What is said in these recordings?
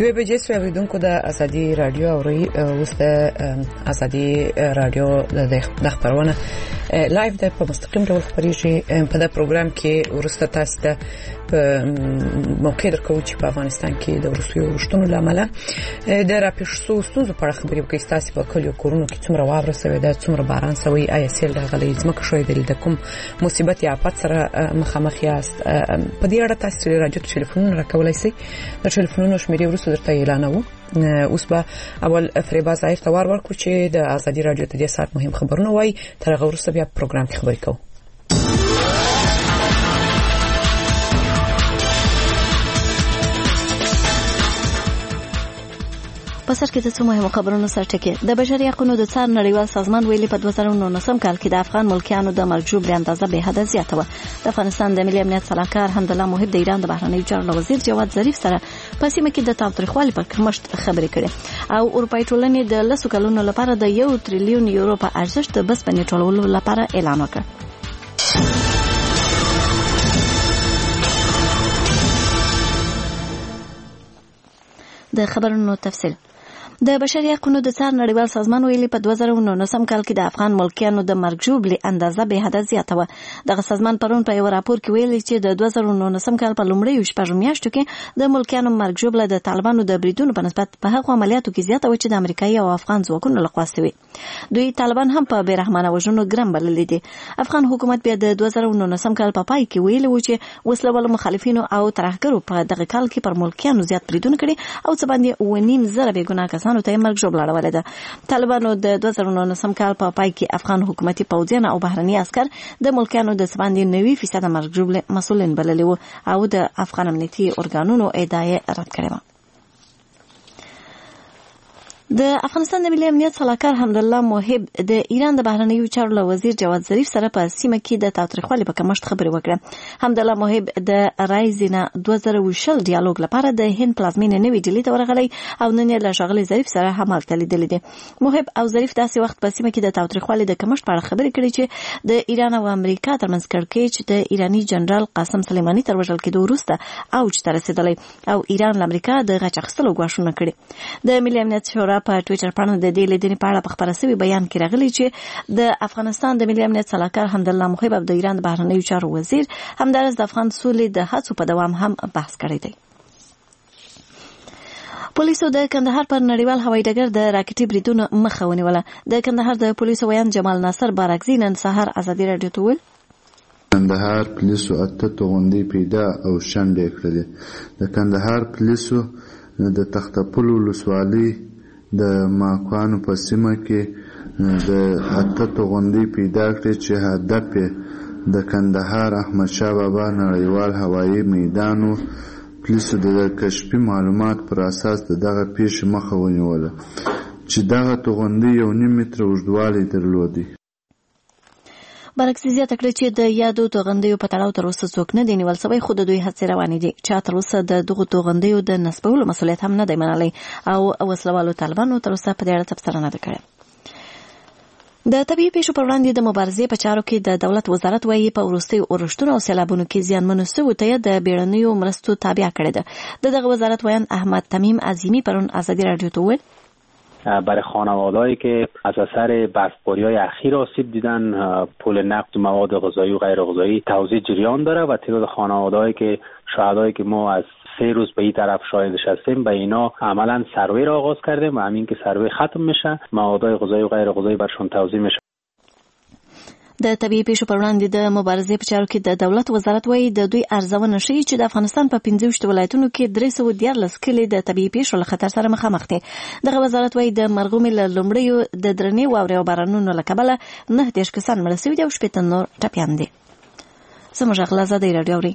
دوی به جسو اوریدونکو د ازادي رادیو اوري اوس د ازادي رادیو د خبرونه لایو د په مستقیم ډول خبريږي په دا پروګرام کې ورسته تاسو ته موقع درکو چې په افغانستان کې د روسیې وشتونو لامل د راپېښو ستونزو په اړه خبرې وکړي. تاسو په کلیو کورونو کې څومره واوره سوي ده، څومره باران سوي، آیا سیل راغلی، ځمکه شوې د کوم مصیبت یا آفت سره مخامخ یاست. په دې اړه تاسو راډیو ټلیفون راکولای شئ. د ټلیفونونو شمیرې ورسره درته اعلانوم. اوس به اول فریبا ظاهر توار ورکړو چې د ازادي رادیو ته د ساعت مهم خبرونه وای. تر هغه وروسته بیا پروګرام کې خبرې کوو. په سر کې د څو مهمو خبرونو سره ټکی. د بشري حقوقو د څار نړیوال سازمان ویلي په 2019 کال کې د افغان ملکیانو د مرګ ژوبلې اندازه به حد زیاته و. د افغانستان د ملي امنیت صلاحکار حمدالله محب د ایران د بهرنیو چارو وزیر جواد ظریف سره په سیمه کې د تاوتریخوالي پر کمښت خبرې کړې او اروپאי ټولنې د 10 کلونو لپاره د 1 تریلیون یورو په ارزښت د بسپنې ټولولو لپاره اعلان وکړ. د خبرونو تفصیل. د بشري حقوقو د څار نړیوال سازمان ویلي په 2019 کال کې د افغان ملکیانو د مرګ ژوبلې اندازه به حد زیاته و. دغه سازمان پرون په یو راپور کې ویلي چې د 2019 کال په لومړیو شپږ میاشتو کې د ملکیانو مرګ ژوبله د طالبانو د بریدونو په نسبت په هغو عملیاتو کې زیاته و چې د امریکایي او افغان ځواکونو لخوا شوي. دوی طالبان هم په بیرحمانه وژنو ګرم بللي دي. افغان حکومت بیا د 2019 کال په پای کې ویلي و چې وسلوال مخالفینو او ترهګرو په دغه کال کې پر ملکیانو زیات بریدونه کړي او څه باندې 9.5 بېګناه کسانو ته مرګ ژوبله اړولې ده. طالبانو د 2019 کال په پای کې افغان حکومتي پوځیان او بهرني عسكر د ملکیانو د 90% مرګ ژوبلې مسؤلین بللي وو او د افغان امنیتي ارګانونو ادعای رد کړې و. د افغانستان د ملي امنیت صلاحکار حمدالله محب د ایران د بهرنیو چارو وزیر جواد ظریف سره په سیمه کې د تاوتریخوالي په کمښت خبرې وکړه. حمدالله محب د رایزینا 2020 ډیالوګ لپاره د هند پلازمینې نوې ډیلي ته ورغلی او نن یې له ښاغلي ظریف سره هم هلته لیدلي دي. محب او ظریف داسې وخت په سیمه کې د تاوتریخوالي د کمښت په اړه خبرې کړې چې د ایران او امریکا ترمنځ کړکېچ د ایراني جنرال قاسم سلیماني تر وژل کېدو وروسته اوج ته رسېدلی او ایران له امریکا د غچ اخیستلو ګواښونه کړي. د ملي امنیت شورا په ټویټر باندې د دې لیدنې په اړه په خبره شوی بیان کې راغلی چې د افغانستان د ملي امنیت صلاحکار حمدالله محب او د ایران د بهرنیو چارو وزیر همدارس د افغان سولې د هڅو په دوام هم بحث کړی دی. پولیسو د کندهار پر نړیوال هوایي ډګر د راکټي بریدونو مخه ونیوله. د کندهار د پولیسو ویان جمال ناصر بارکزي نن سهار ازادي رادیو ته ویل کندهار پولیسو 8 توغندۍ پیدا او شنډې کړلې. د کندهار پولیسو د تختپل ولسوالۍ د ماکوانو په سیمه کې د 8 توغندۍ پیدا کړې چې هدف د کندهار احمدشاه بابا نړیوال هوایي میدان و. پولیسو د کشفي معلومات پر اساس دغه پیښې مخه ونیوله چې دغه توغندۍ 1.5 متره اوږدوالی درلودی. برعکس زیاته کړه چې د یادو توغندیو په تړاو تر اوسه څوک نه دی نیول شوی، خو د دوی هڅې روانې دي چې تر اوسه د دغو توغندیو د نصبولو مسؤلیت هم نه دی منلی او وسلوالو طالبانو تر اوسه په دې اړه تبصره نه ده کړې. د طبیعي پیښو پر وړاندې د مبارزې په چارو کې د دولت وزارت وایي په وروستیو اورښتونو او سیلابونو کې زیانمنو سویو ته د بیړنیو مرستو تابع کړې ده. د دغه وزارت ویان احمد تمیم عظیمی پرون ازادی رادیو ته ویل برای خانوادهایی که از اثر برفباری‌های اخیر آسیب دیدن پول نقد و مواد غذایی و غیر غذایی توزیع جریان داره و تعداد خانوادهایی که شهدایی که ما از 3 روز به این طرف شاهدش هستیم به اینا عملا سروی را آغاز کردیم و همین که سروی ختم میشه مواد غذایی و غیر غذایی برشون توزیع میشه. د طبیعي پیښو پر وړاندې د مبارزې په چارو کې د دولت وزارت وایي د دوی ارزونه ښیي چې د افغانستان په 15 ولایتونو کې 314 کلي د طبیعي پیښو له خطر سره مخامخ دي. دغه وزارت وایي د مرغومې له لومړیو د درنې واورې او بارانونو له کبله 9 کسان مړه شوي دي او 80 نور ټپیان دي. زموږ غږ ازادي رادیو اوري.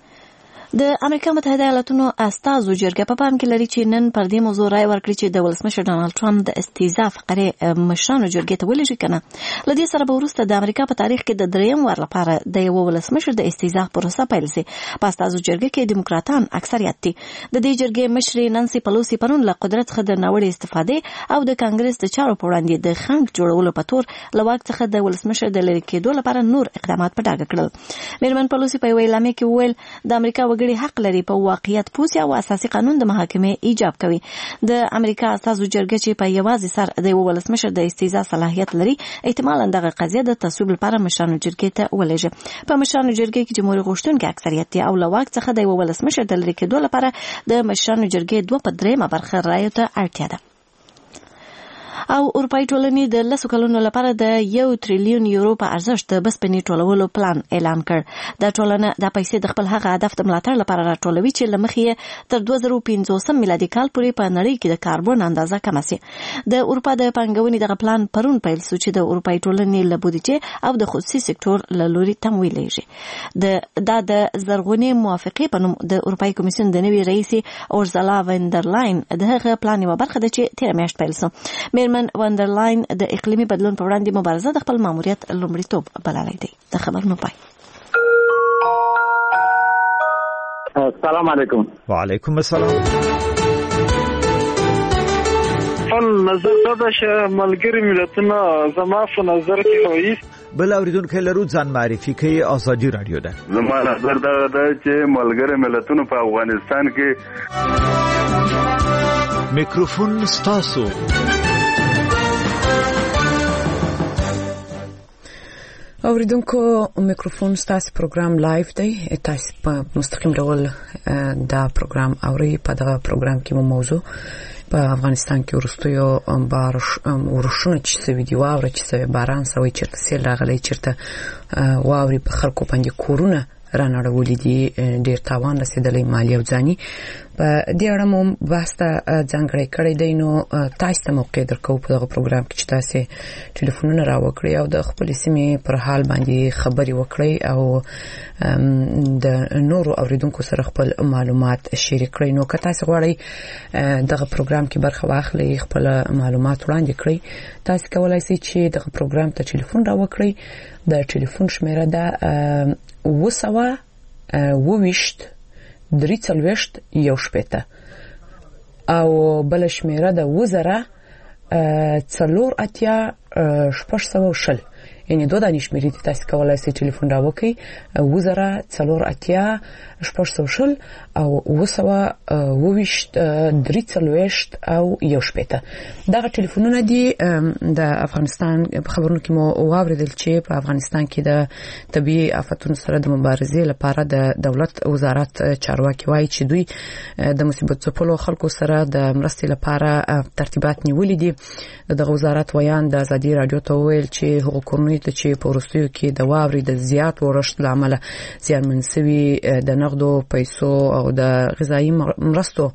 د امریکا متحده ایالاتونو استازو جرګه په پام کې لري چې نن پر دې موضوع رائے ورکړي چې د ولسمشر ډانلډ ټرمپ د استیضاح فقرې مشرانو جرګې ته ولېږي کنه. لدې سره به وروسته د امریکا په تاریخ کې د دریم وار لپاره د یو ولسمشر د استیضاح پروسه پیل شي. په استازو جرګه کې دیموکراتان اکثریت دي. د دې جرګې مشرې نانسي پلوسی پرون له قدرت څخه د ناوړه استفادې او د کانګرس د چارو په وړاندې د خنډ جوړولو په تور له واک څخه د ولسمشر د لرې کېدو لپاره نور اقدامات په ډاګه کړل. میرمن پلوسی په ویلامه کې وویل د امریکا وګړي حق لري په واقعیت پوښي او اساسي قانون د محاکمې ایجاب کوي. د امریکا اساسو جرګه چې په یوازې سر د ولسمشر د استیزا صلاحیت لري احتمالاً دغه قضیه د تصویب لپاره مشرانو جرګې ته ولېږي. په مشرانو جرګې کې جمهوریت غوښتونکي اکثریت دي او له واک څخه د ولسمشر د لرې کېدو لپاره د مشرانو جرګې 2/3 برخه رایو ته اړتیا ده. او اروپایي ټولنې د 10 کلونو لپاره د 1 تریلیون یورو په ارزښت د بسپنې ټولولو پلان اعلان کړ. د ټولنه د پیسې د خپل هغه هدف د ملاتړ لپاره راټولوي چې لمخې تر 2050 میلادي کال پورې په نړۍ کې د کاربن اندازه کم شي. د اروپا د پنګونې دغه پلان پرون پیل شو چې د اروپایي ټولنې له بودیجې او د خصوصي سکتور له لوري تمویلېږي. د زرغونې موافقې په نوم د اروپایي کمیسیون د نوي رئیس اورزلا وندرلاین دغه پلان یو برخه ده چې تیر میاشت پیل شو. میرمن وندرلاین د اقلیمي بدلون په وړاندې مبارزه د خپل ماموریت لومړیتوب بللی دی. د خبرونو پای. السلام علیکم. وعلیکم السلام. نظر دا چې ملګری ملتونه زما په نظر کې وایي بل اوریدونکو لرو ځان معرفي کوي. ازادي رادیو ده. زما نظر دا چې ملګری ملتونه په افغانستان کې میکروفون ستاسو. اوریدونکو میکروفون ستاسو پروګرام لایو دی. تاسو په مستقیم ډول دا پروګرام اوري. په دا پروګرام کې مو موضوع په افغانستان کې ورستیو ورشونه چې سوي دی واوره چې سوي باران سوي چیرته سیل راغلی چیرته واوري په خلکو باندې کورونه رانړولې دي ډیر تاوان رسیدلی مالی او ځاني. په دې اړه مو بحث ته ځانګړی کړی دی. نو تاسو ته موقع درکو په دغه پروګرام کې چې تاسو ټلیفونونه راوکړئ او د خپل سیمې پر حال باندې خبري وکړئ او د نورو اوریدونکو سره خپل معلومات شریک کړئ. نو که تاسو غواړئ دغه پروګرام کې برخه واخلئ خپل معلومات وړاندې کړئ تاسو کولای شئ چې دغه پروګرام ته ټلیفون راوکړئ. د ټلیفون شمیره ده 223 او بل شمیره ده 4 یعنی دو دانش شمیرې تاسو کولای شئ ټلیفون راوکړئ 4 او 223 او 1 دغه ټلیفونونه دي. د افغانستان په خبرونو کې مو واوریدل چې په افغانستان کې د طبيعي آفتونو سره د مبارزې لپاره د دولت وزارت چارواکي وایي چې دوی د مصیبت ځپلو خلکو سره د مرستې لپاره ترتیبات نیولې دي. دغه وزارت ویان د ازادي رادیو ته ویل چې هغه کورنۍ ته چې په وروستیو کې د واورې د زیات ورښت لامل زیانمن شوي د نغدو پیسو او د غذایی مرستو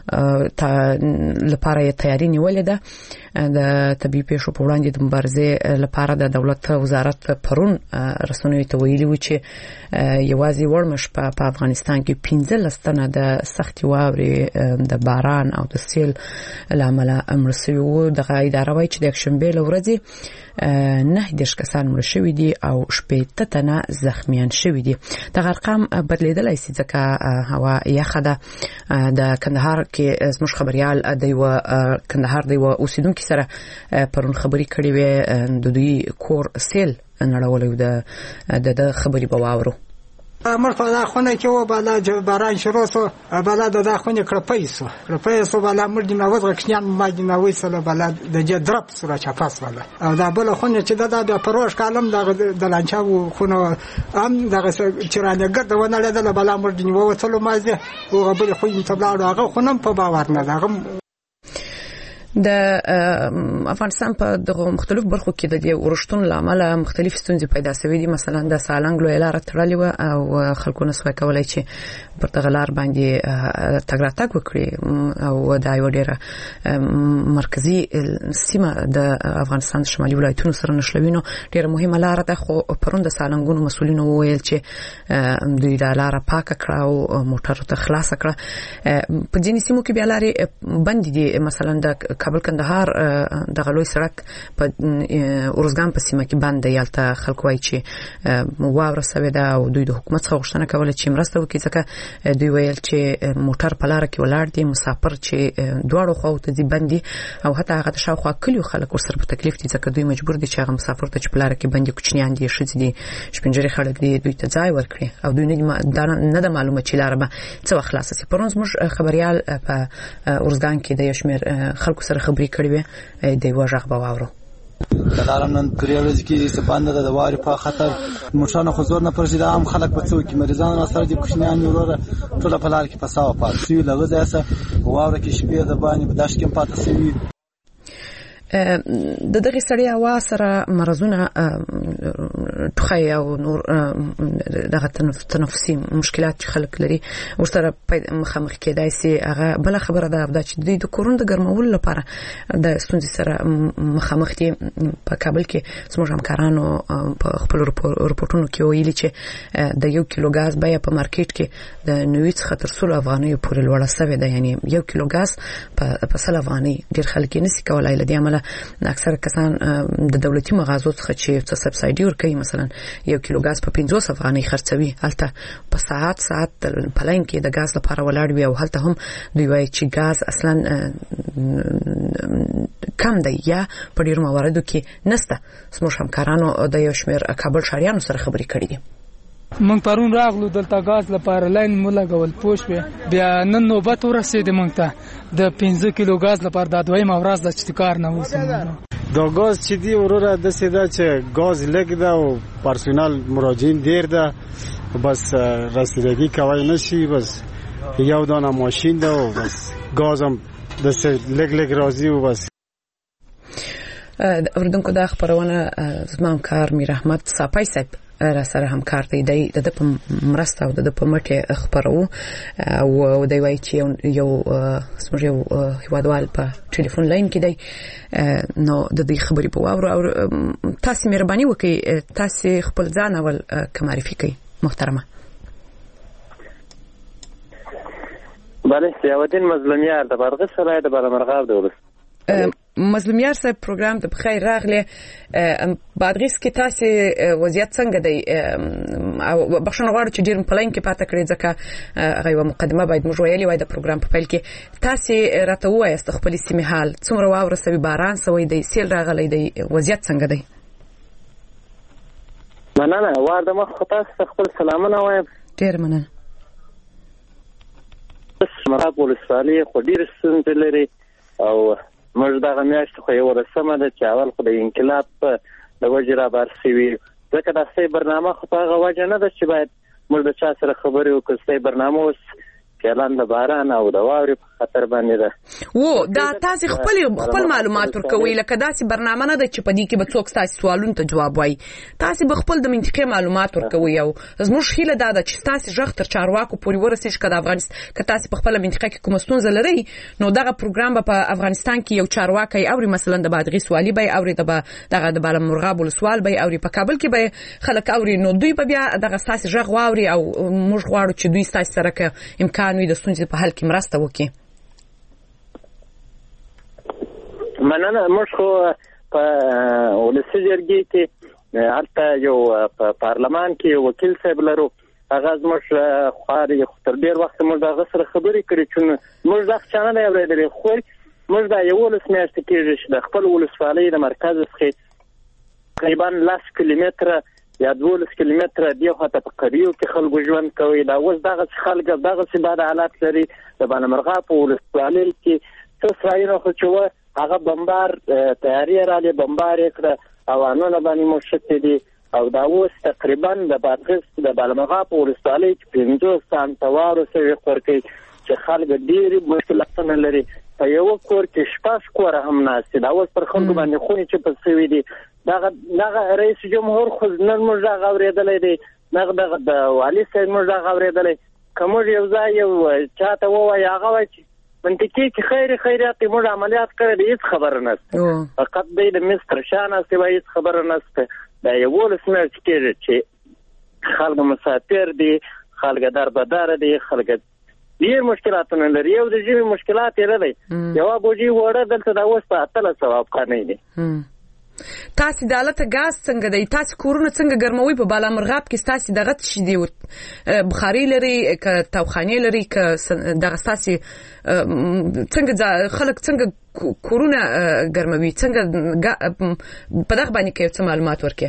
لپاره یې تیاری نیولې ده. د طبي پیښو په وړاندې د مبارزې لپاره د دولت وزارت پرون رسنیو ته ویلي و چې یوازې وړمش په افغانستان کې 15 تنه د سختي واورې د باران او د سیل لامل مړ شوي وو. دغه اداره وایي چې د یکشنبې له ورځې 9 کسان مړ شوي دي او 18 تنه زخمیان شوي دي. دغه ارقام بدلیدلی شي ځکه هوا یخه ده. د کندهار کې زموږ خبريال د یو کندهار د یو اوسیدونکو سره پرون خبري کړې وې د دوی کور سیل نړولې د خبري بواورو. مر په دا خونه کې و بالا باران شروع سو بالا د خونه کړپې سو بالا مر دي نوځ غښنیان ما دي نوې سره بالا د جدرب سره چپاس والا او دا بل خونه چې دا پروش کالم د لانچاو خونه ام دغه چرانه ګرد ونه لیدل بالا مر دي نو وڅلو مازه او بل خو ته بلاړو هغه خونه په باور نه دغه د افغانستان په دغه مختلف برخو کې د دې ورښتونو لامل مختلف ستونزې پیدا شوې دي. مثلا د سالنګ لوی لار تړلې و او خلکو نه سوای کولای چې پر دغه لار باندې تګ راتګ وکړي او دا یو ډېره مرکزی سیمه د افغانستان شمالي ولایتونو سره نښلوي. ډېره مهمه لار ده خو پرون د سالنګونو مسؤلینو وویل چې دوی دا لار پاکه کړه او موټرو ته خلاص کړه. په ځینې سیمو کې بیا لارې بند دي. مثلا د کابل کندهار د غلوی سړک په اورزګان په سیمه کې بند دی. یالته خلک وایي چې واوره سوې ده او دوی د حکومت څخه غوښتنه کوله چې مرسته وکړي، ځکه دوی ویل چې موټر په لاره کې ولاړ دي، مسافر چې دواړو خواو ته ځي بند دي او حتی هغه د شاوخوا کلیو خلک ورسره په تکلیف دي، ځکه دوی مجبور دي چې هغه مسافر ته چې په لاره کې بند دي، کوچنیان دي، ښځې دي، شپنجري خلک دي، دوی ته ځای ورکړي او دوی نه ده معلومه چې لاره به څه وخت خلاصه شي. پرون زموږ خبریال په اورزګان کې د یو شمېر خلکو سره خبرې کړې وې، د یوه غږ به واورو. د لارم نن درې ورځې کې سپانده د واورې په خطر موټرانو خو زور نه پرځي، د عام خلک په څو کې مریضان راسره دي، کوچنیان وروره ټوله په لار کې په ساوه پاتې شوي، له هغه ځایه واوره کې شپې د باندې په دښت کې پاتې شوي. د دغه سړی هوا سره مرزونه ټوخی او نور دغه تنفسي مشکلات چې خلک لري ورسره مخامخ کېدای شي. هغه بل خبره ده چې دوی د کورون د ګرمولو لپاره د ستونزې سره مخامخ دي. په کابل کې زموږ همکارانو په خپل رپورټونو کې ویلي چې د 1 کیلو غاز بیه په مارکیټ کې د 90 څخه تر 100 افغانیو پورې لوړه شوې ده، یعنی 1 کیلو غاز په 100 افغانۍ. ډېر خلک یې نشي کولای، له دې امله اکثر کسان د دولتي مغازو څخه چې څه سبسایډي ورکوي، مثلا 1 کیلو غاز په 500 افغانۍ خرڅوي، هلته په ساعت په لاین کې د غاز لپاره ولاړ وي او هلته هم دوی وایي چې غاز اصلا کم دی یا په ډیرو مواردو کې نشته. زموږ همکارانو د یو شمېر کابل ښاریانو سره خبرې کړې دي. مونږ پرون راغلو دلته غاز لپاره لاین مو لګول پوښ بیا نن نوبت ورسېده مونږ ته د 15 کیلو غاز لپاره د دویمه ورځ د چې کار نه وسو. دا غاز چې دی وروره د سیده چې غاز لګ ده او پرسونل مراجعین ډیر ده، بس رسیدگی کوي نشي، بس یو دانه ماشین ده او بس غاز هم د لګ راځي او بس. اوردونکو دا خبرونه زما همکار میر احمد صافی صاحب را سره همکار دی، د په مرسته او د په مټه خبرو او دی وایي چې یو سمره یو هیوادوال په ټلیفون لاین کې دی، نو د دې خبرې په واورو او تاسو مهرباني وکړئ تاسو خپل ځان اول معرفي کړئ محترمه. بله، سیاوالدین مظلومیار د بادغیس ولایت د بالامرغاب د ولس. مظلومیار صاحب پروګرام ته بخیر راغلی. بادغیس کې تاسو وضعیت څنګه دی؟ او بخښنه غواړم چې ډیر په لاین کې پاتې کړی، ځکه هغه یو مقدمه باید موږ ویلي وای د پروګرام په پیل کې. تاسو راته ووایاست خپل سیمه حال څومره واوره سوي، باران سوي دی، سیل راغلی دی، وضعیت څنګه دی؟ مننه، واردم خو تاسو خپل سلامونه وایم. ډیر مننه. مراد ولسوالۍ خو ډیر ستونزې لري او موږ دغه میاشت خو یو رسمه ده چې اول خو د انقلاب په د وجې رابار شوي، ځکه دا ستاسې برنامه خو په هغه وجه نه ده چې باید موږ د چا سره خبرې وکړو. ستاسې برنامه اوس اعلان د باران او د واورې په خطر باندې ده. دا تاسو خپل معلومات ورکوي، لکه داسې برنامه نه ده چې په دې کې به څوک تاسو سوالونو ته جواب وایي. تاسو به خپل د منطقي معلومات ورکوي او زموږ هیله دا ده چې تاسو ژغ تر چارواکو پورې ورسېږي. که د افغانستان که تاسو په خپل منطقه کې کوم ستونزه لرئ، نو دغه پروګرام به په افغانستان کې یو چارواکي اوري، مثلا د بادغیس والی به اوري، دغه د بالامرغاب ولسوال به اوري، په کابل کې به خلک اوري، نو دوی به بیا دغه تاسو ژغ واوري او موږ غواړو چې دوی تاسو سره که امکان وي د ستونزې په حل کې مرسته وکړي. مننه. موږ خو په ولسي جرګې کې هلته یو په پارلمان کې وکیل صاحب لرو، هغه زموږ خواري تر ډېر وخت موږ دغه سره خبرې کړې چې موږ دغه چا نه دی اورېدلی، خو موږ دا 11 میاشتې کېږي چې د خپل ولسوالۍ د مرکز څخه تقریبا 10 کیلومتره یا 12 کیلومتره دی خواته په قریو کې خلکو ژوند کوي. دا اوس دغه خلک دغسې بد حالات لري. د بالامرغاب په ولسوالۍ کې څه ځایونه خو چې وه هغه بمبار تیارې رالې بمبار یې کړه، اوانونه باندې مو شتې دي او دا اوس تقریبا د بادغیس د بالامرغاب په ولسوالۍ کې 50 سانته واورو سوي ورکوي چې خلک ډېرې مشکلاتونه لري. په یو کور کې 6 کوره هم ناست دا اوس پر خلکو باندې خونې چې په سوي دي. دغه رئیس جمهور خو نن موږ دغه اورېدلی دی، دغه د والي صاحب موږ دغه اورېدلی. که موږ یو ځای یو چاته ووایي هغه وایي چې منطقي کې خیریات موږ عملیات کړی دی، هېڅ خبره نشته، فقط دی د مس تر شا ناستې وایي، هېڅ خبره نشته. دا 11 میاشتې کېږي چې خلک مسافر دي، خلک دربداره دي، خلک ډېر مشکلاتونه لري. یو د ژمي مشکلات یې لري، یوه بوجي وړه دلته د اوس په 1300 افغانۍ دی. تاسو د الته غاز څنګه دی؟ تاسو کورونه څنګه ګرموي؟ په بالامرغاب کې تاسو دغه څه دی؟ بخاري لري که توخانه لري که دغه تاسو څنګه خلک څنګه کورونه ګرموي؟ څنګه په دغه باندې کې څه معلومات ورکړي؟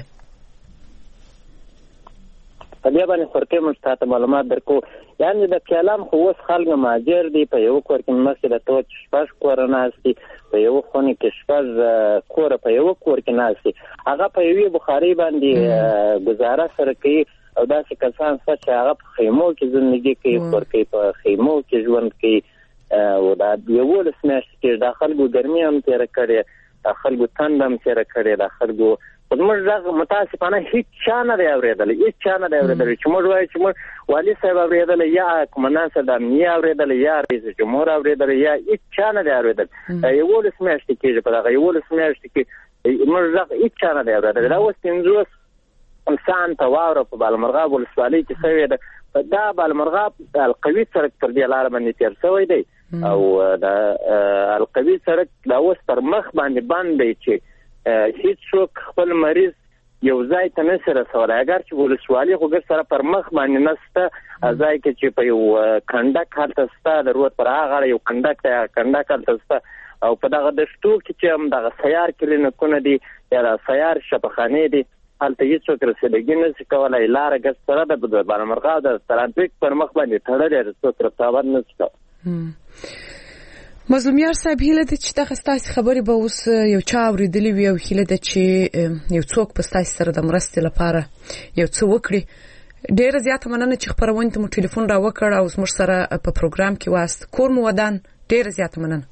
په دې باندې خورته مستعد معلومات درکو. یعنی د کلام خو اوس خلک ماجر دی، په یو کور کې مخکې د تو شپږ کور ناشتي، په یو خونه کې شپږ کور، په یو کور کې ناشتي، هغه په یوې بخاري باندې گزاره سره کوي. او داسې کسان شته چې هغه په خیمو کې ژوند کوي، خورکې په خیمو کې ژوند کوي. او دا یو د سماشت کې د خلکو ګرمي هم تیر کړي، د خلکو تند هم تیر کړي، د خلکو موږ دا متاسفانه هیڅ چا نه دی اورېدلی، هیڅ چا نه دی اورېدلی چې موږ وایو چې موږ والي صاحب اورېدلی یا قومندان صاحب امنیه اورېدلی یا رئیس جمهور اورېدلی یا هیڅ چا نه دی اورېدلی. 11 میاشتې کېږي، په دغه 11 میاشتې کې موږ هیڅ چا نه دی اورېدلی. دا اوس 50 انسان ته واوره په بالامرغاب ولسوالۍ کې شوې ده. دا بالامرغاب د القوي سړک پر دې لاره باندې تېر شوی دی، او د القوي سړک دا اوس پر مخ باندې بند دی چې هیڅ څوک خپل مریض یو ځای ته نشي رسولی. اگر چې ولسوالي خو سره پر مخ باندې نشته، ځای کې چې په یو کنډک هلته شته، د روډ پر هغه غاړه یو کنډک دی، کنډک هلته شته. او په دغه دشتو کې چې هم دغه سیار کلینیکونه دي یا د سیار شفاخانې دي، هلته هیڅوک رسیدګي نشي کولی. لاره ګز سره د بالامرغاب د ترافیک پر مخ باندې تړلې ده، څوک رساوت نشي کولی. مظلومیار صاحب، هیله ده چې دغه ستاسې خبرې به اوس یو چا اورېدلې وي، او هیله ده چې یو څوک په ستاسې سره د مرستې لپاره یو څه وکړي. ډېره زیاته مننه چې خپرونې ته مو ټلیفون را وکړ او زموږ سره په پروګرام کې واست. کور مو ودان. ډېره زیاته مننه.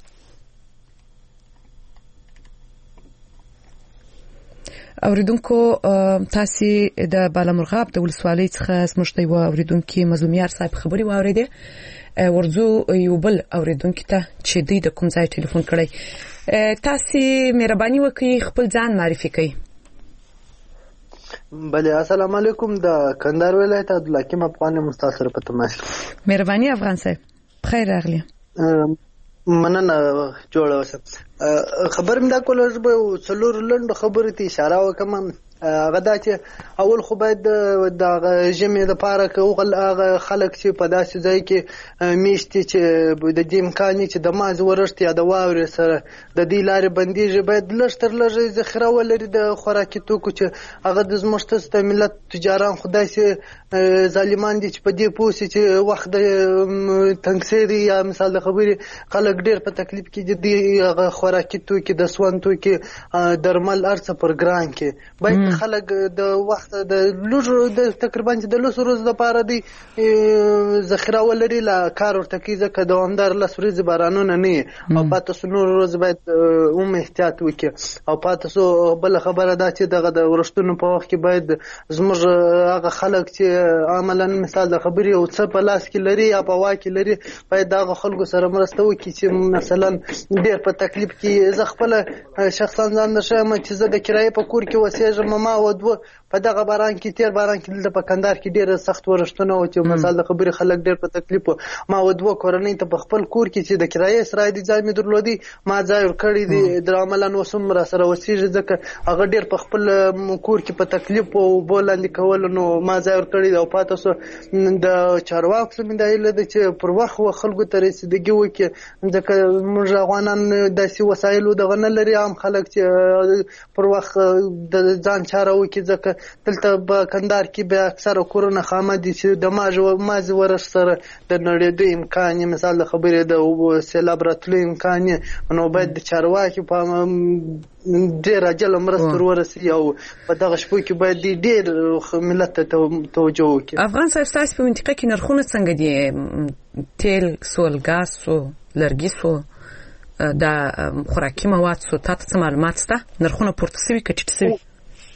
اوریدونکو، تاسو د بالامرغاب د ولسوالۍ څخه زموږ د یو اوریدونکو مظلومیار صاحب خبري واوریده. ورځو یو بل اوریدونکو ته چې دوی د کوم ځای ټلیفون کړی. تاسو مهرباني وکړئ خپل ځان معرفي کړئ. بله، السلام علیکم. د کندهار ولایت عبدالحکیم افغان مستاثر په تماس. مهرباني افغان صاحب، بخیر راغلی. مننه، جوړه اوسه. خبر مې دا کوله چې به څلور لنډو خبرې ته اشاره وکړم. هغه دا چې اول خو باید د ژمي دپاره که هغه خلک چې په داسې ځای کې میشتي چې د دې امکان چې د مازې ورښت یا د واورې سره د دې لارې بندېږي، باید لږ تر لږه ذخیره ولري د خوراکي توکو، چې هغه د زموږ د ملت تجاران خو داسې ظالمان دي چې په دې پوه شي چې وخت د تنګسېري یا مثال د خبرې خلک ډېر په تکلیف کې دي. هغه خوراکي توکي، د سون توکي، درمل، هر څه پر ګران کې باید خلک د وخت د لږو د تقریبا چې د 10 ورځو لپاره دی ذخیره ولري، لا کار ورته کوي، ځکه دوامدار 10 ورځې بارانونه نه وي، او پاته سو نور ورځ باید احتیاط وکړي. او پاته سو بله خبره دا چې دغه د ورښتونو په وخت کې باید زموږ هغه خلک چې عملا مثال د خبرې او څه په لاس کې لري یا په واک کې لري، باید دغه خلکو سره مرسته وکړي چې مثلا ډېر په تکلیف کې. زه خپله شخصا ځان نشم چې زه د کرایې په کور کې اوسېږم، ما ودوه په دغه باران کې تیر باران کې دلته په کندهار کې ډېر سخت ورښتونه و چې مثال د خبرې خلک ډېر په تکلیف و. ما ودوه کورنۍ ته په خپل کور کې چې د کرایې سرای دی ځای مې درلودی، ما ځای ورکړی دی، د عملاً اوس هم را سره اوسېږي، ځکه هغه ډېر په خپل کور کې په تکلیف و اوبو لاندې کولو، نو ما ځای ورکړی دی. او پاته سو د چارواکو څخه مې دا هیله ده چې پر وخت خلکو ته رسیدګي وکړي، ځکه موږ افغانان داسې وسایلو دغه نه لري، عام خلک چې پر وخت د ځان چاره وکړي، ځکه دلته په کندهار کې به اکثره کورونه خامه دي چې د مازې ورښت سره د نړېدو امکان یې، مثال د خبرې د سیلاب راتلو امکان یې، نو باید د چارواکي په ډېر عجله مرسته ورسوي، او په دغه شپو کې باید ډېر ملت ته توجه وکړي. افغان صاحب، ستاسو په منطقه کې نرخونه څنګه دي؟ تیل سو، ګاز سو، لرګي سو، د خوراکي مواد سو، تاسو څه معلومات شته؟ نرخونه پورته شوي که ټیټ شوي؟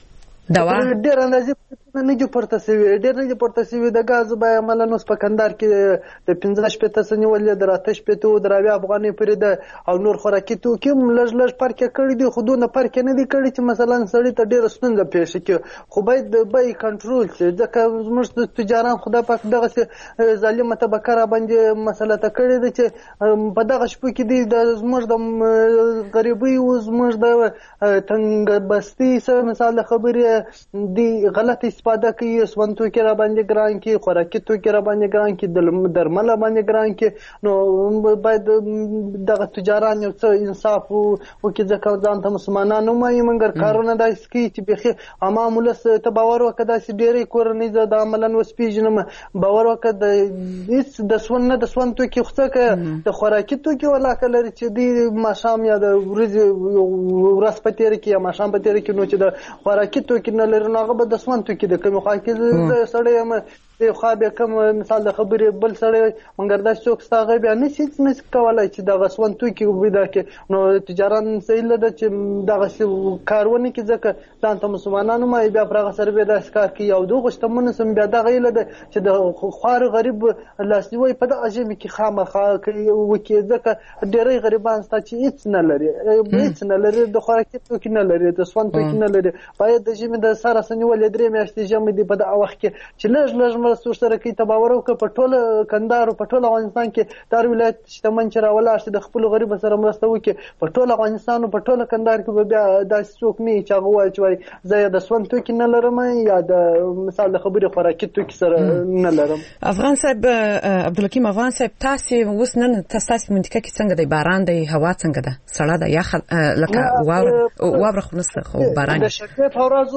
ډېر اندازې نه دي پورته شوي د ګازو بیه عملاً اوس په کندهار کې د 15 شپېته څه نیولې د 8 شپېته د 80 افغانۍ پورې ده او نور خوراکي توکي هم لږ فرق یې کړی دی خو دونه فرق یې نه دی کړی چې مثلا سړي ته ډېره ستونزه پیښه کړي خو باید د بیې کنټرول شي ځکه زموږ د تجاران خدای پاک دغسې ظالمه طبقه را باندې مسلطه کړې ده چې په دغه شپو کې دی زموږ د غریبۍ او زموږ د تنګبستۍ سره مثال د خبرې دی غلط استفاده کوي سون توکي را باندې ګران کی خوراکي توکي را باندې ګران کی درمل باندې ګران کی نو باید دغه تجاران یو څه انصاف وکړي ځکه ځان ته مسلمانانو مې منګر کارونه داسې کوي چې بخي عام ولس ته باور وکړه داسې ډېرې کورنۍ د عملاً وسپېژنم باور وکړه د هېڅ د سون توکي خو څه د خوراکي توکي ولاکه لري چې دی ماښام یا د ورځې ورځ په تېره کې یا ماښام په تېره کې نو چې د خوراکي توکي نه لري نو هغه به د سون توکي د کومې خوا کې سړی یم دی خوا بیا کوم مثال د خبرې بل سړی مګر داسې څوک ستا هغه بیا نشي کولی چې دغه سون توکي پیدا کړي نو تجاران صحیح ده چې دغسې کار ونه کړي ځکه ځان ته مسلمانان ومایي بیا پر هغه سره بیا داسې کار کوي او دغو شتمنو سم بیا دغه هیله ده چې د خوار غریب لاسنیوی په دغه ژمي کې خامخا وکړي ځکه ډېری غریبان شته چې هېڅ نه لري د خوراکي توکي نه لري د سون توکي نه لري باید د ژمي د سره سنیولې 3 میاشتې ژمی دی په دغه وخت کې چې لږ مرسته ورسره کوي ته باور وکړه په ټوله کندهار په ټوله افغانستان کې د هر ولایت شتمن چې راولاړ شي د خپلو غریبو سره مرسته وکړي په ټوله افغانستان او په ټوله کندهار کې به بیا داسې څوک نه وي چې هغه وایي چې وایي زه یا د سون توکي نه لرم یا د مثال د خبرې خوراکي توکي سره نه لرم افغان صاحب عبدالحکیم افغان صاحب تاسې اوس نن تاسې منطقه کې څنګه دی باران دی هوا څنګه ده سړه ده یا لکه واوره خو نشته خو باران د شنبې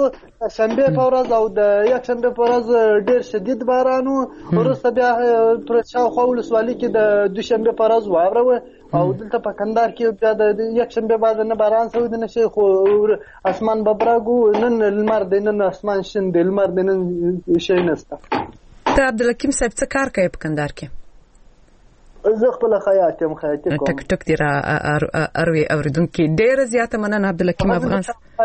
په ورځ او د یکشنبې په ورځ ډېر شدید باران وروسته بیا پر شاوخوا ولسوالۍ کې د دوشنبې په ورځ واوره وه او دلته په کندهار کې بیا د یکشنبې بعد نه باران شوی دی نه شي خو اسمان ببرګ نن لمر دی نن اسمان شین دی لمر دی نن شی نشته ته عبدالحکیم صاحب څه کار کوي په کندهار کې زه خپل خیاط یم خیاطي کوم ټک ټک دی را اروي اوریدونکو ډېر زیاته مننه عبدالحکیم افغان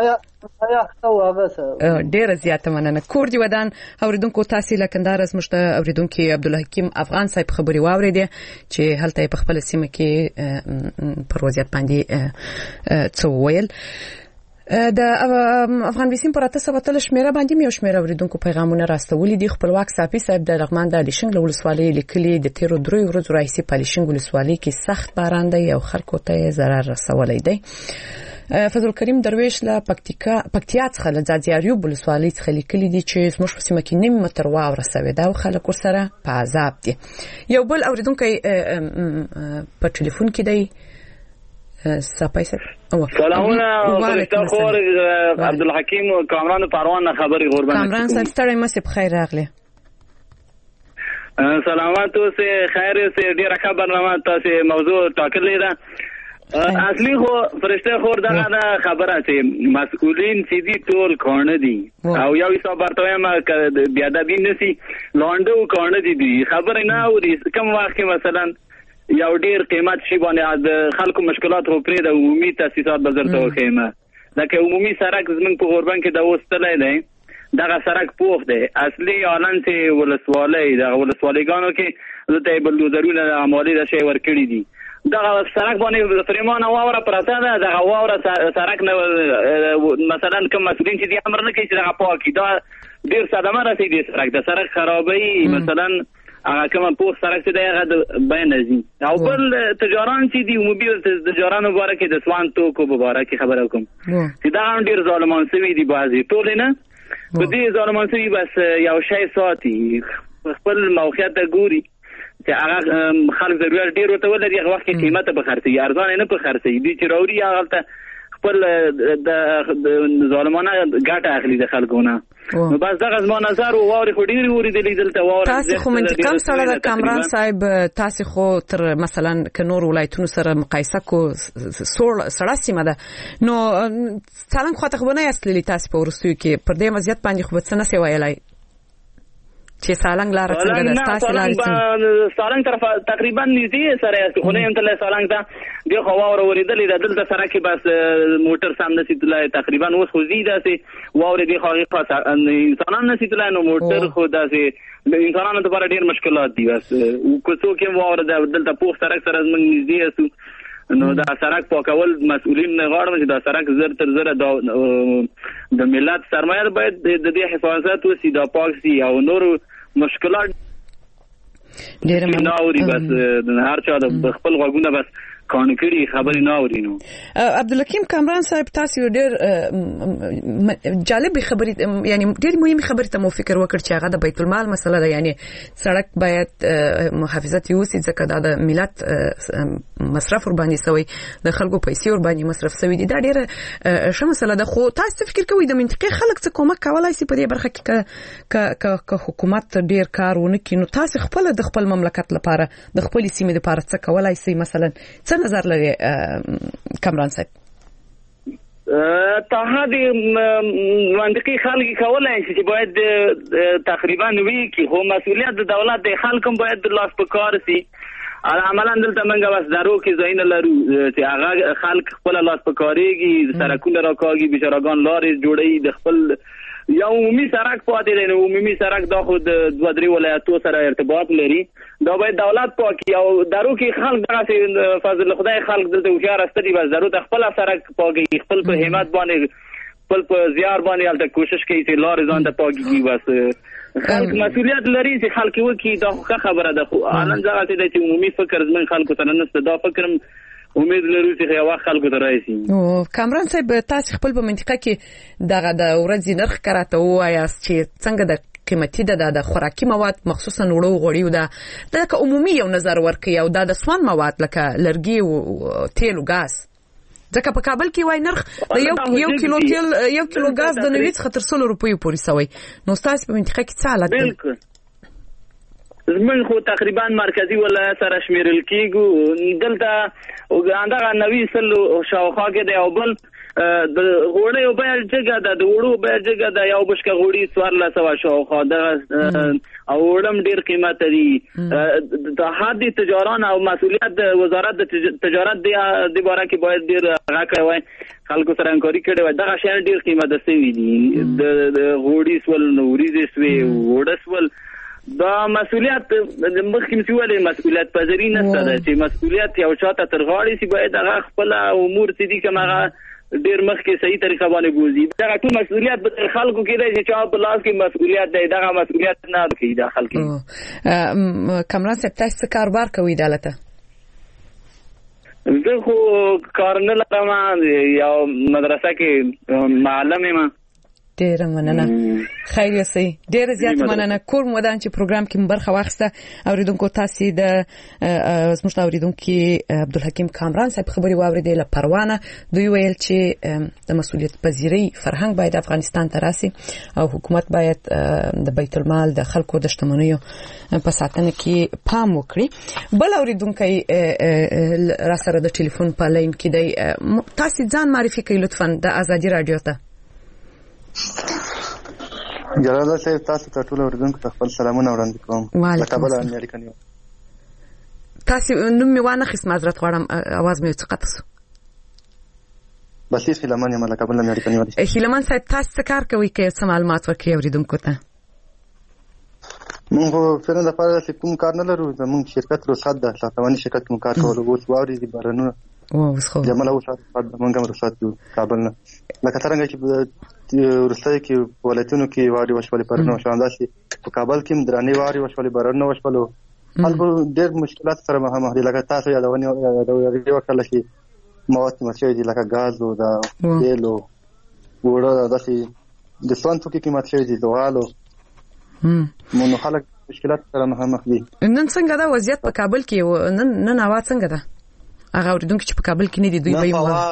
ډېر زیاته مننه کور دی ودان اوریدونکو تاسو له کندهار زموږ ته اوریدونکو عبدالحکیم افغان صاحب خبري واوریدي چې هلته په خپل سیمه کې پر وضعیت باندې څه ویل د افغان بیسیم پر 8 شمیره باندې یو شمیره اوریدونکو پیغامونه راستولي دي خپلواک صافي صاحب د لغمان د لیشنګ ولسوالۍ لیکلي د 13 ورځو راځي په لیشنګ ولسوالۍ کې سخت باران دی او خلکو ته ضرر رسولی دی فضل کریم درویش له پکتیا څخه له ځاځیاریو ولسوالۍ څخه لیکلي دي چې زموږ په سیمه کې نیم متر واوره سوې ده او خلک ورسره په عذاب دي یو بل اوریدونکو په ټلیفون کې دی سپایسر سلامونه فرشته خور عبدالحکیم کامران پروان خبري قربان کامران صاحب ستړی مې په خیر راغلی سلامات اوسه خیر اوسه ډیره ښه برنامه تاسو موضوع ټاکلې ده اصلي خو فرشته خور دا خبره چې مسؤلین سیدی ټول کونه دي او یو حساب ورته ما بیا د دین نسی لاندو کونه دي خبره نه اوري کوم وخت مثلا یو ډیر قیمت شي باندې د خلکو مشکلات رو پرې د عمومي تاسیسات بازار ته وخیمه لکه عمومي سړک زمونږ په غوربان کې د وستلې دی دغه سړک پوخ دی اصلي اعلان چې ولسوالۍ د ولسوالیګانو کې زته بلدوزرونه عمالي د شی ورکړي دي دغه سړک باندې فرمانه واوره پراته ده دغه واوره سړک نه مثلا کوم مسؤلین چې امر نه کوي چې دغه پاکي دا ډیر صدمه رسیدي سړک د سړک خرابي مثلا هغه کوم پوخ سړک چې دغه بیان نزي او بل تجاران چې دی عمومي تجاران مبارک د سوان توکو مبارک خبر وکم چې دا ډیر ظالمان سوي دي بعضي ټول نه په دې ظالمان سوي بس یو شی ساتي خپل موقعیت ته ګوري چې هغه خلک ضرورت ډیر ورته ولري هغه وخت کې قیمته به خرڅي ارزان نه په خرڅي دي چې راوري هغه ته خپل د ظالمانه ګټه اخلي د خلکونه نو بس دغه زما نظر او ووري خو ډیر وری د لیدل ته ووري تاسو خو منطقم سره د کامران صاحب تاسو خو تر مثلا ک نور ولایتونو سره مقایسه کو سړه سیمه ده نو څنګه خو ته خو نه اصلي تاسو په ورسوي کې پر دې وضعیت باندې خو څه نه سی ویلای چې سالنګ لار څنګه ده تاسو لار سالنګ طرف تقریبا نږدې سره است خو نه هم تل سالنګ ته دی خو واور ورېدلې ده دلته سره کې بس موټر سم نشي تلای تقریبا اوس خو زیاده سي واور دی خو انسانان نشي تلای نو موټر خو داسې انسانانو لپاره ډیر مشکلات دي بس کوڅو کې واور دلته پوخ سړک سره موږ نږدې اسو نو دا سړک پاکول مسؤلین نه غواړم چې دا سړک زر تر زر د ملت سرمایه باید د دې حفاظت وسی دا پاک سي او نور مشکلات ډیر مناوري بس هر چا د خپل غوګونه بس کانکړي خبرې نه اورینو. عبدالحکیم کامران صاحب تاسو ډېر جالب خبرې یعنی ډېر مهمه خبرې ته مو فکر وکړ چې هغه د بیت المال مسله ده یعنی سړک باید محافظت یوسي ځکه دا د ملت مصرف ور باندې سوی د خلکو پیسې ور باندې مصرف سوی دي دا ډېر ښه مسله ده خو تاسو فکر کوئ د منطقي خلک څه کومک کولای شي په دې برخه کې ک حکومت ډېر کار ونه کړي نو تاسو خپل د خپل مملکت لپاره د خپل سیمې لپاره څه کولای شي مثلا نظر لري کامران صاحب ته د منطقي خلک کولای شي چې باید تقریبا وی کی هو مسؤلیت د دولت د خلکو باید لاس په کار شي عملاً دلته منګه بس درو کې زین لرو چې هغه خلک خپل لاس په کاریږي سرکونه راکاږي بشراګان لارې جوړي د خپل یا عمومي سړک پاتې دی نو عمومي سړک دا خو د 2-3 ولایتونو سره ارتباط لري دا باید دولت پاکي او درو کې خلک دغه فضل خدای خلک دلته هوښیار استدي بس ضرورت خپل سړک پاکي خپل په همت باندې خپل په زیار باندې الته کوشش کوي چې لارې ځان ته پاکي بس خلک مسؤلیت لري چې خلک وکي دا خبره ده خو الان ځکه چې عمومي فکر زمون خلکو سره نشته دا فکر امید لرو چې یو خلکو ته راشي. کامران صاحب تاسو خپل په منطقه کې دغه د ورځې نرخ کراته وایاست چې څنګه د قیمتي د خوراکي مواد مخصوصا وړو غوړیو د عمومي یو نظر ورکړي او د سوان مواد لکه لرګي او تیل او غاز ځکه په کابل کې وای نرخ د یو کیلو تیل یو کیلو غاز د 90 څخه تر 100 روپیو پورې سوی نو تاسو په منطقه کې څه حالت دی؟ زمون خو تقریبا مرکزی ولایت سره شمیرل کیږي دلته وګاندغه 90 سلو شاوخوا کې دی او بل د غوړې او بیل جګه د وړو بیل جګه د یو بشکه غوړي 1400 شاوخوا د او وړم ډیر قیمت دی د حادي تجاران او مسؤلیت د وزارت د تجارت د باره کې باید ډیر راکوي خلکو سره انکوري کړي وای دغه شی ډیر قیمت سوي دي د غوړي سول نوريز سوي وړسول دا مسؤلیت مخکې مسؤلیت مسؤلیت پذیری نه ستاسو چې مسؤلیت یو چاته ترغاړي چې باید هغه خپل امور سدي کمه ډیر مخکې صحیح طریقه باندې بوزي دا ټول مسؤلیت به خلکو کې دی چې چا په لاس کې مسؤلیت دی دا مسؤلیت نه کوي دا خلکو. کامران صاحب تاسو کاروبار کوي دالته زه خو کار نه لرم یو مدرسه کې معلم یم. ډیر مننه خیر یسي ډیر زیات مننه کوم ودان چې پروګرام کې برخه واخسته اوریدونکو تاسو د زموږ اوریدونکو عبدالحکیم کامران صاحب خبري واوریدل پروانه دوی ویل چې د مسؤلیت پذیری فرهنګ باید افغانستان ته راسي او حکومت باید د بیت المال د خلکو د شتمنیو په ساتنه کې پام وکړي. بل اوریدونکو را سره د ټلیفون په لاین کې دی تاسو ځان معرفي کړئ لطفا د ازادي رادیو ته. جلال صاحب تاسو ته ټول اوریدونکو ته خپل سلامونه وړاندې کوم. لکابل امریکا نیو تاسو نوم می وانه خص معذرت غواړم आवाज مې څه قطع شو. بس هیلمان یم لکابل امریکا نیو. هیلمان صاحب تاسو څه کار کوي که څه معلومات ورکړئ اوریدونکو ته؟ موږ فعلا د پاره کوم کار نه لرو زموږ شرکت رخصت ده ساتونی شرکت کوم کار کول وو واوري دي بارنو وسخو جمال او شات موږ هم رخصت یو کابل نه لکه څنګه چې ورسته کې ولایتونو کې واري وشولې پرنو شانداسي په کابل کې درانه واري وشولې بارنو وشولو خلکو ډېر مشکلات سره مخامخ دي لکه تاسو یادونه وکړل شي مواد مسوي دي لکه غاز او دا تیل او وړه داسي د څوان څوکي قیمت شي دي دوالو مونږ خلک مشکلات سره مخامخ دي. نن څنګه دا وضعیت په کابل کې نن هوا څنګه ده؟ هغه اوریدونکو چې په کابل کې نه دي دوی به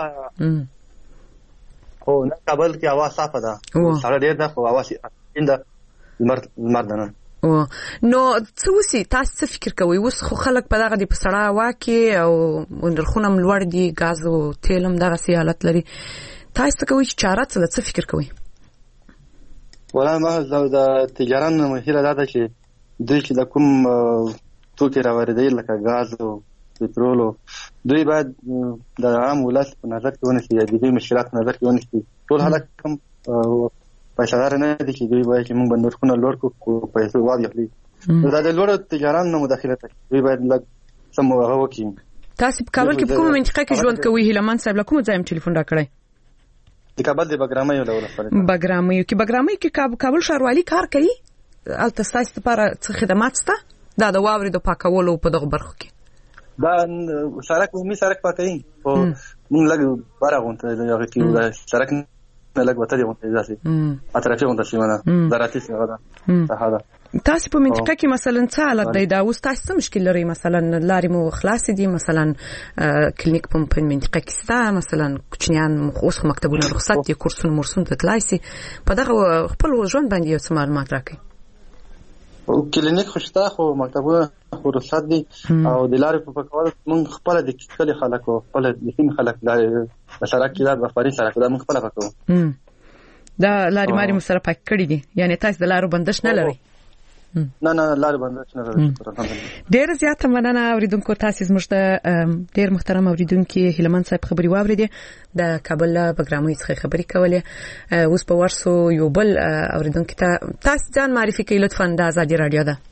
او نن کابل کې هوا صافه ده سره ډېر ده خو هوا انده مردانه نو څه وسی تاسو څه فکر کوئ اوس خو خلک په دغه دی په سړه هوا کې او نرخونه لوړ دي غاز او تیل هم دغه حالت لري تاسو کوئ چې چاره څه فکر کوئ؟ ولا ما د تجارانو هیله ده چې دوی چې د کوم توکي راوړي لکه غاز او پټرول دوی باید د عام ولس په نظر کې ونیسي د دې مشکلات په نظر کې ونیسي ټول خلک کوم پیسې نه دي چې دوی باید چې موږ بندرونه لوړ کو پیسې واضحلي دا د لوړ تجارانو مداخله کوي دوی باید لږ سم هغه وکړي تاسو په کابل کې په کومه منطقه کې ژوند کوئ هیلمان صاحب له کوم ځای ټلیفون راکړی د کابل د بګرامۍ له بګرامۍ کې کابل ښاروالي کار کوي الته ستاسو لپاره څه خدمات شته دا د واورې د پاکولو په دغه برخو کې دا سړک عمومي سړک پاکوي او موږ لږ بار غونته یو کې سړک نه لږ وته دی غونته ځاسي اطرافي غونته سیمه دراتي څنګه ده څه تاسو په منطقه کې مثلا څه حالت دی دا اوس تاسو څه مشکل لري مثلا لارې مو خلاص دي مثلا کلینیک په منطقه کې ستا مثلا کوچنیان اوس مکتبونه رخصت دي کورسونه مرسوم ته تلای سي په دغه خپل ژوند باندې یو څه معلومات راکړئ کلینیک خوشته خو مکتبونه خو رخصت دي او د لارې په پاکولو موږ خپل د کلی خلک او خپل د سیم خلک لارې سره کې دا بفاري سره دا موږ خپل پاکو دا لارې ماري مو سره پاک کړی دي یعنی تاسو د لارو بندش نه لري نه لارې بندش نه لري ډېر زیاته مننه اوریدونکو تاسو زموږ د ډېر محترم اوریدونکو هیلمان صاحب خبري واوریدي د کابل بګرامۍ څخه خبري کولې اوس په ورسو یو بل اوریدونکو ته تاسو ځان معرفي کړئ لطفا د آزادي رادیو ده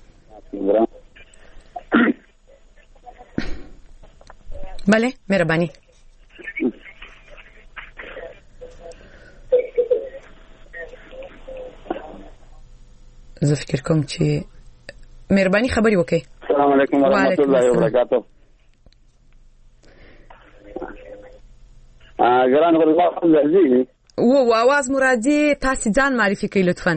بله مهرباني زه فکر کوم چې مهرباني خبري وکړئ. السلام علیکم ورحمۃ اللہ وبرکاتہ. ګران غرض و आवाज مرادي تاسو ځان معرفي کړئ لطفا.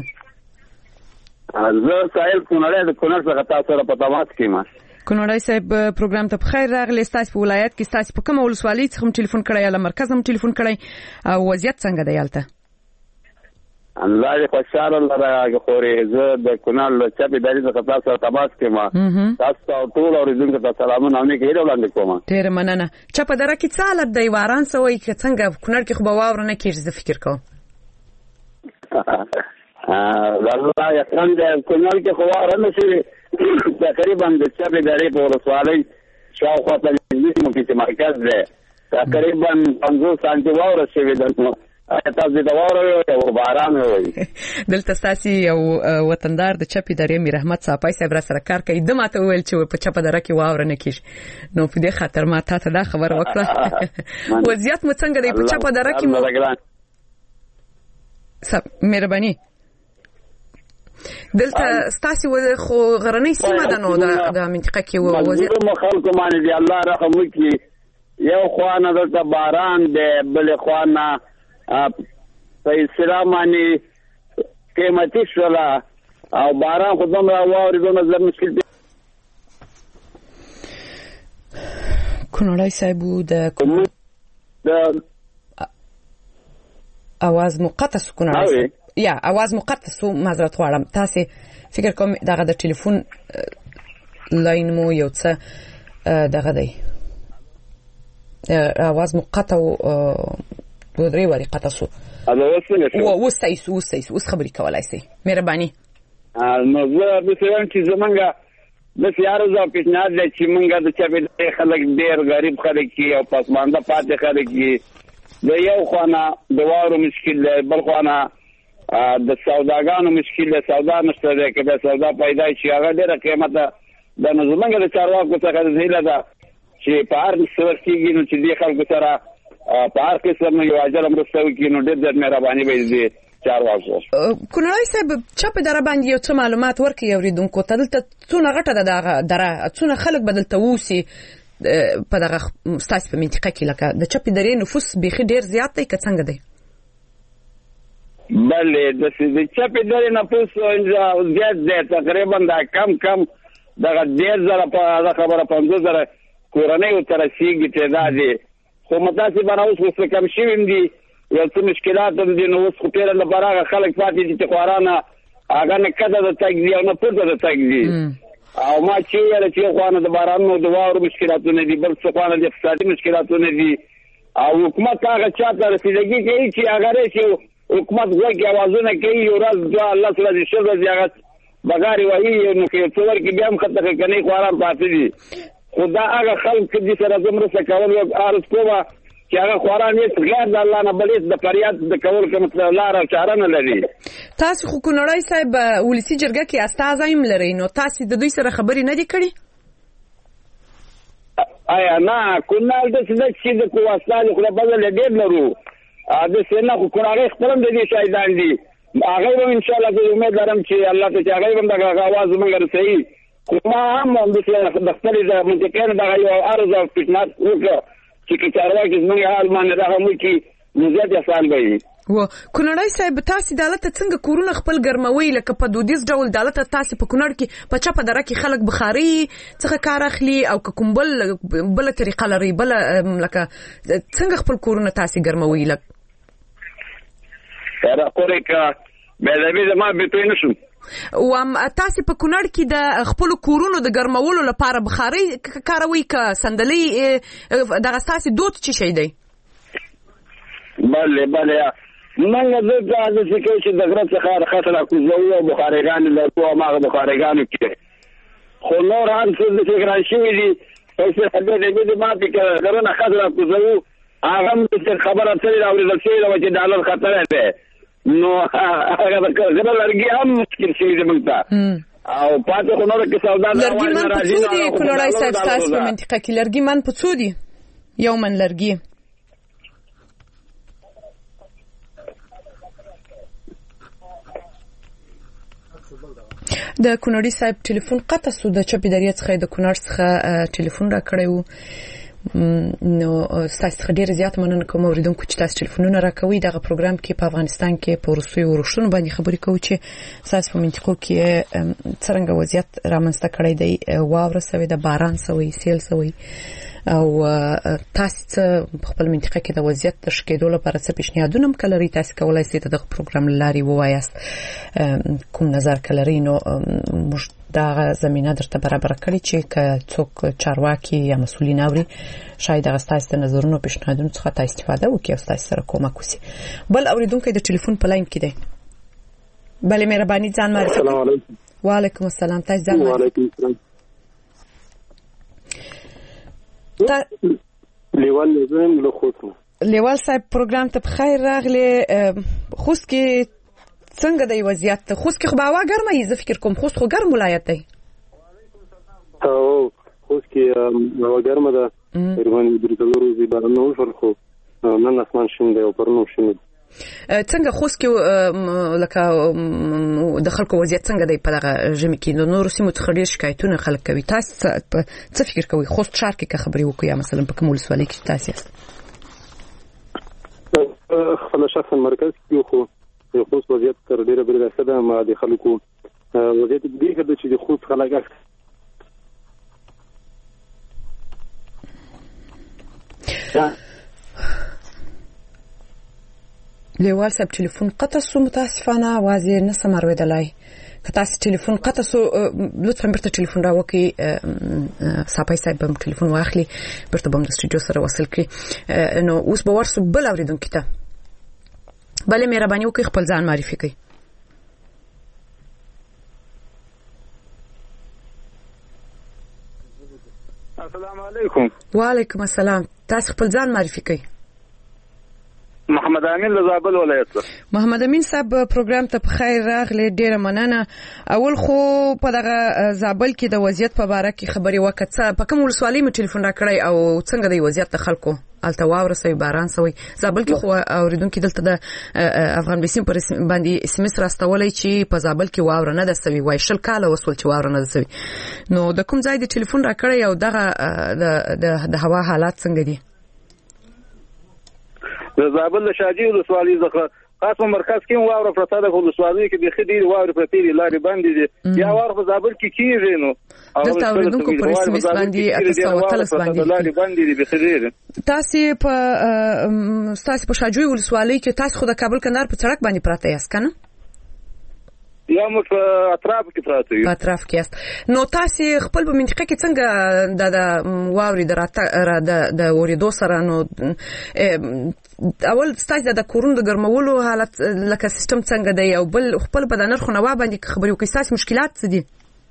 زه سائل کونړی د کونړ څخه تاسو سره په تماس کې ما. کونړی صاحب پروګرام ته بخیر راغلی. تاسو په ولایت کې تاسو په کومه ولسوالۍ څخه ټلیفون کړی یا مرکز هم ټلیفون کړی او وضعیت څنګه دی یالته؟ الله دې خوشاله لره خوري. زه د کونړ چپی دایره څخه تاسو سره تماس کې ما. تاسو ټول اوریدونکو ته سلامونه او نیکه وړاندې کوم. ډیر مننه. چپه دره کې څه حالت دی؟ واران سوي کې څنګه کونړ کې خو به واور نه کیږي زه فکر کوم. والله یقین دې کونړ کې خو واور نه شي. تقریبا د چپی دایره په ولسوالۍ شاوخوا په دې کې مرکز دی. تقریبا 50 سانتي واور شوی درته. تاسو د واورو او باران وي. دلته تاسو یو وطندار د چپی درې میر احمد صاحب صاحب را سره کار کوي. د ماته ویل چې په چپه دره کې واور نه کیږي. نو په دې خاطر ما ته دا خبر وکړه. وضعیت مو څنګه دی په چپه دره کې؟ مهرباني. دلته تاسو خو غرنۍ سیمه ده نو د منطقه کې وضعیت خلکو باندې دی الله رحم وکړي. یو خوانه دلته باران دی بل خوانه په اسلامانی قیمتي شولا او باران خو دومره واوري دومره زر مشکل دی. کونړی صاحب د اواز مقطع کونړی صاحب یا اواز مقطع سو معذرت غواړم. تاسو فکر کوم دغه د ټلیفون لاین مو یو څه دغه دی اواز مقطع و درې وری قطع سو. اوس خبرې کولای شي مهرباني. نو زه د سیوان چې زمونږه د سیارو ځا پیشنهاد دی چې مونږه د چپې خلک ډېر غریب خلک کی او پسمانده پاتې خلک کی. د یو خوانه د واورو مشکل دی بل خوانه د سوداګانو مشکل دی. سودا نشته دی که د سودا پیدا شي هغه ډېره قیمته ده. نو زمونږه د چارواکو څخه هیله ده چې په هر صورت کېږي نو چې دې خلکو سره په هر قسم یو اجر مرسته وکړي نو ډېر زیات مهرباني به دې چارواکو. کونړی صاحب چپه دره باندې یو څه معلومات ورکړئ اورېدونکو ته. دلته څونه غټه ده دغه دره؟ څونه خلک به دلته اوسي په دغه ستاسو په منطقه کې؟ لکه د چپې درې نفوس بیخي ډېر زیات دی که څنګه دی؟ بلې د چپې درې نفوس زیات دی. تقریبا دا کم دغه 10,000 په خبره 50,000 کورنۍ ورته رسېږي تعداد دی. خو متاسفانه اوس خو کم شوي دي. یو څه مشکلات هم دي. نو اوس خو پیره لپاره هغه خلک پاتې دي چې خوارانه هغه نه کده د تګ دي او نه پورته د تګ دي. او ما چې ویل چې خوانه د بارانونو د واورو مشکلاتونه دي بل څه خوانه د اقتصادي مشکلاتونه دي. او حکومت هغه چاته رسیدګي کوي چې هغه راشي حکومت غوږ اوازونه کوي یو ورځ دوه الله سره شل ورځې هغه بغاري وایي نو کې څور کې بیا هم خطر کني خواران پاتې دي خدا هغه خلک دې سره زمره څه کول او ارز کوه چې هغه خواران یې غیر د الله نه بلې د فریاد د کول کوم لار او چاره نه لري. تاسو خو کونړی صاحب ولسی جرګه کې استازایم لري نو تاسو د دوی سره خبرې نه دي کړې؟ آیا نه کونړ د څه چې د کواسطان خو بدل ډېر لرو د سینا خو کونړی خپل د دې شایدان دي هغه به ان شاء الله د امید لرم چې الله ته هغه هم د आवाज موږ رسېږي خو ما هم د خپل د منطقې د یو ارز او فتنات وکړه چې چارواکي زموږ حال باندې راغلي مو کې مزید اصل وي و کونړی صاحب تاسو دالت څنګه کورونه خپل ګرموي لکه په دودیز ډول دالت تاسو په کونړ کې په چا په دره کې خلک بخاري څخه کار اخلي او کوم بل طریقه لري بل لکه څنګه خپل کورونه تاسو ګرموي لکه را کورې کا به ما به توې نشم او تاسو په کونړ کې د خپل کورونو د ګرمولو لپاره بخاري کاروي که صندلي دغه تاسو دوت چی شي دی؟ بله منګه د چې د غره څخه خاطر کوزو او بخاريګان له کوه ماغه بخاريګانو کې خو نور هم څه د فکر شي دي چې هغه دې ما په غره خاطر کوزو هغه خبره سره اورېدل شي چې ډالر خطر ده نو هغه د غره لرګي هم مشکل شي دې موږ او پاتې خو نور کې سودا لرګي من په څو دي کونړی صاحب تاسو په منطقه کې لرګي من په څو دي یو من لرګي د کونړی صاحب ټلیفون قطع سو د چپی دریه څخه د کونړ څخه ټلیفون را کړی وو نو تاسو ډیر زیات مننه کوم اوریدونکو چې تاسو ټلیفونونه راکوي دغه پروګرام کې په افغانستان کې په روسي ورښتونو باندې خبرې کوي چې تاسو په منطقو کې څنګه وضعیت رامنځته کړی دی واوره سوي د باران سوي سیل سوي او تاسو په خپل منطقه کې د وضعیت تشکیدو لپاره څه پیشنهادونه کولای تاسو کولای شئ دغه پروګرام لاري ووایاست کوم نظر کولای نو موږ دا زمينه درته برابر کړی چې څوک چارواکي یا مسؤلین اوري شاید هغه تاسو د نظرونو پیشنهادونو څخه استفاده وکړي او تاسو سره کومک وکړي بل اوریدونکو د ټلیفون په لاین کې دی بله مهرباني ځان معرفي السلام علیکم وعلیکم السلام تاسو ځان وعلیکم السلام لیوال نظام له خوست لیوال صاحب پروګرام ته بخیر راغلی خوست کې څنګه دی وضعیت خوست کې خو هوا ګرمه زه فکر کوم خوست خو ګرم ولایت دی او خوست کې هوا ګرمه ده تقریبا درې ورځې باران وشول خو نن اسمان شین دی او پرونو شین دی څنګه خوست کې لکه د خلکو وضعیت څنګه دی په دغه ژمي کې نو روسي متخړیر شکایتونه خلک کوي تاسو څه فکر کوي خوست ښار کې خبرې وکړي یا مثلا په کوم ولسوالۍ کې تاسو یاست خپل شخصا مرکز کې خو خوست وضعیت تر ډیره برده ده ما د خلکو وضعیت دې کده چې د خوست خلک لیوال صاحب ټلیفون قطع سو متاسفانه आवाज نه سمارویدلای که تاسو ټلیفون قطع سو لطفا برته ټلیفون راوکي صاحب صاحب هم ټلیفون واخلي برته بم د سټوډیو سره وصل کړي نو اوس به ورسو بل اوریدونکو ته بله مهرباني وکړئ خپل ځان معرفي کړئ السلام علیکم وعلیکم السلام تاسو خپل ځان معرفي کړئ محمد امین له زابل ولایت محمد امین صاحب پروګرام ته بخیر راغلی ډیره مننه اول خو په دغه زابل کې د وضعیت په اړه کې خبري وکړه په کوم ولسوالۍ مو ټلیفون راکړی او څنګه دی وضعیت د خلکو الته واوره سوي باران سوي زابل کې خو اوریدونکو دلته د افغان بیسیم پر باندې اس ام اس راستولای چې په زابل کې واوره نه ده سوي وای شل کاله وسول چې واوره نه ده سوي نو د کوم ځای د ټلیفون راکړی او دغه د هوا حالات څنګه دي د زابل د شاجي ولسوالۍ ځخه خاص په مرکز کې واوره پرته د ولسوالۍ کې د خدي واوره پرته دی لارې باندې دي یا واوره په زابل کې کیږي نو دلته اوریدونکو پر اس ام اس باندې تاسو وتلس باندې لارې باندې دي بخیر تاسو په شاجوی ولسوالۍ کې تاسو خو د کابل کندهار په سړک باندې پراته یاست کنه یا موږ په اطراف کې پراته یو. په اطراف کې یاست. نو تاسو خپل په منطقه کې څنګه د واورې د اورېدو سره نو اول ستاسو د کورونو د ګرمولو حالت لکه سیستم څنګه دی او بل خپل په د نرخ نوا باندې خبرې وکړئ ستاسو مشکلات څه دي؟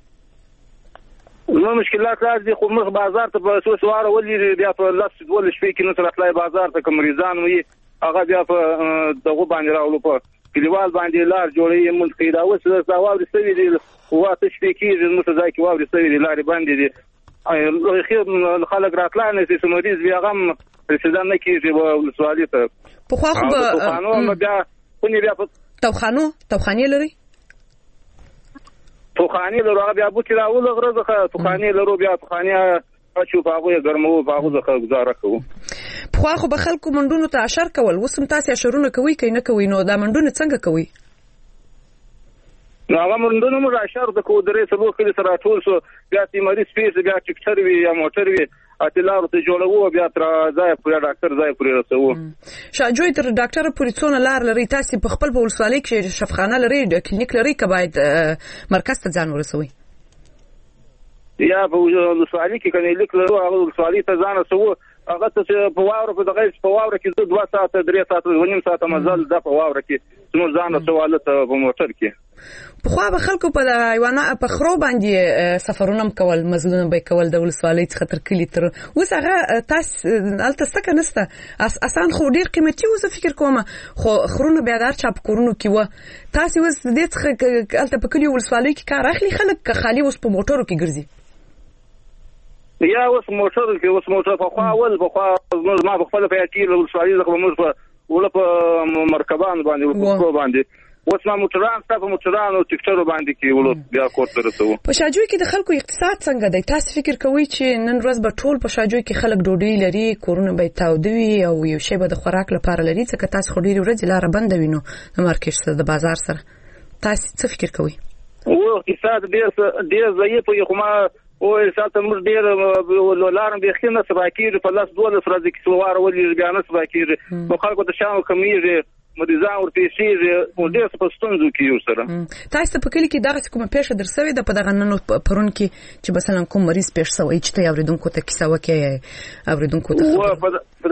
نو مشکلات راځي خو موږ بازار ته په څو سواره ولې بیا په لاس ډول شپې کې نو تراتلای بازار ته کوم مریضان وي هغه بیا په دغه باندې راولو په کلیوال باندې لار جوړې موږ پیدا وسه دا واورې سوي دي واته شپې کې نو څه ځای کې واورې سوي دي لارې باندې دي خیر خلک راتلای نه سي مریض بیا غم رسیدان نه کیږي ولسوالۍ ته په خو خو بیا کونی بیا په توخانې لري توخانې لرو هغه بیا بوتي راول غرزه توخانې لرو بیا توخانې اچو باغه ګرمو باغه ځخه گزاره کوو. خو به خلکو منډونو ته اشر کول وسم تاسو اشرونه کوي کینه کوي نو دا منډونه څنګه کوي؟ نو هغه منډونه موږ اشر د کو درې څلور کلی سره ټول سو بیا تیماري سپیس بیا ټیکټر وی یا موټر وی اتلارو ته جوړو بیا تر ځای پورې ډاکټر ځای پورې رسو. شاجوی تر ډاکټر پورې څونه لار لري تاسو په خپل ولسوالۍ کې شفخانه لري کلینیک لري که باید مرکز ته ځان ورسوي؟ یا په ولسوالۍ کې کلینیک لرو هغه ولسوالۍ ته ځان رسو هغه ته په واوره په دغه په واوره کې 2 ساعته 3 ساعته ونیم ساعته مزل د په واوره کې نو ځان رسواله ته په موټر کې په خو به خلکو په حیوانات په خرو باندې سفرونه کول مزلونه به کول د ولسوالۍ څخه تر کلی تر اوس هغه تاسو الته څه کنسته اسان خو ډیر قیمتي و زه فکر کوم خو خرونه بیا دار چاپ کورونو کې و تاسو اوس د دې څخه الته په کلی ولسوالۍ کې کار اخلي خلک خالي اوس په موټرو کې ګرځي یا اوس موټر په خوا اول په خوا ما په خپل په کې ولسوالۍ زخه موږ په ولا په مرکبان باندې په باندې اوس ما موټران په موټرانو ټیکټرو باندې کې ولو بیا کوټ رسو. په شاجوی کې د خلکو اقتصاد څنګه دی؟ تاسو فکر کوئ چې نن ورځ به ټول په شاجوی کې خلک ډوډۍ لري کورونه به تاودوي او یو شی به د خوراک لپاره لري ځکه تاسو خو ډېرې ورځې لاره بنده وینو د مارکیټ سره د بازار سره تاسو څه فکر کوئ؟ او اقتصاد ډېر ضعیف وي خو ما او ساته موږ ډېر لارم به خینه سبا کېږي په لاس 12 ورځې کې سوار ولې ګانه سبا کېږي په خلکو ته شاو کمیږي مریضان ورته شي او ډېر څه پستونځو کې یو سره. تاسو په کلی کې دغه کومه پیښه درسوي د په دغه نن پرون کې چې مثلا کوم مریض پیښ شوی چې ته اوریدونکو ته کیسه وکړي اوریدونکو ته په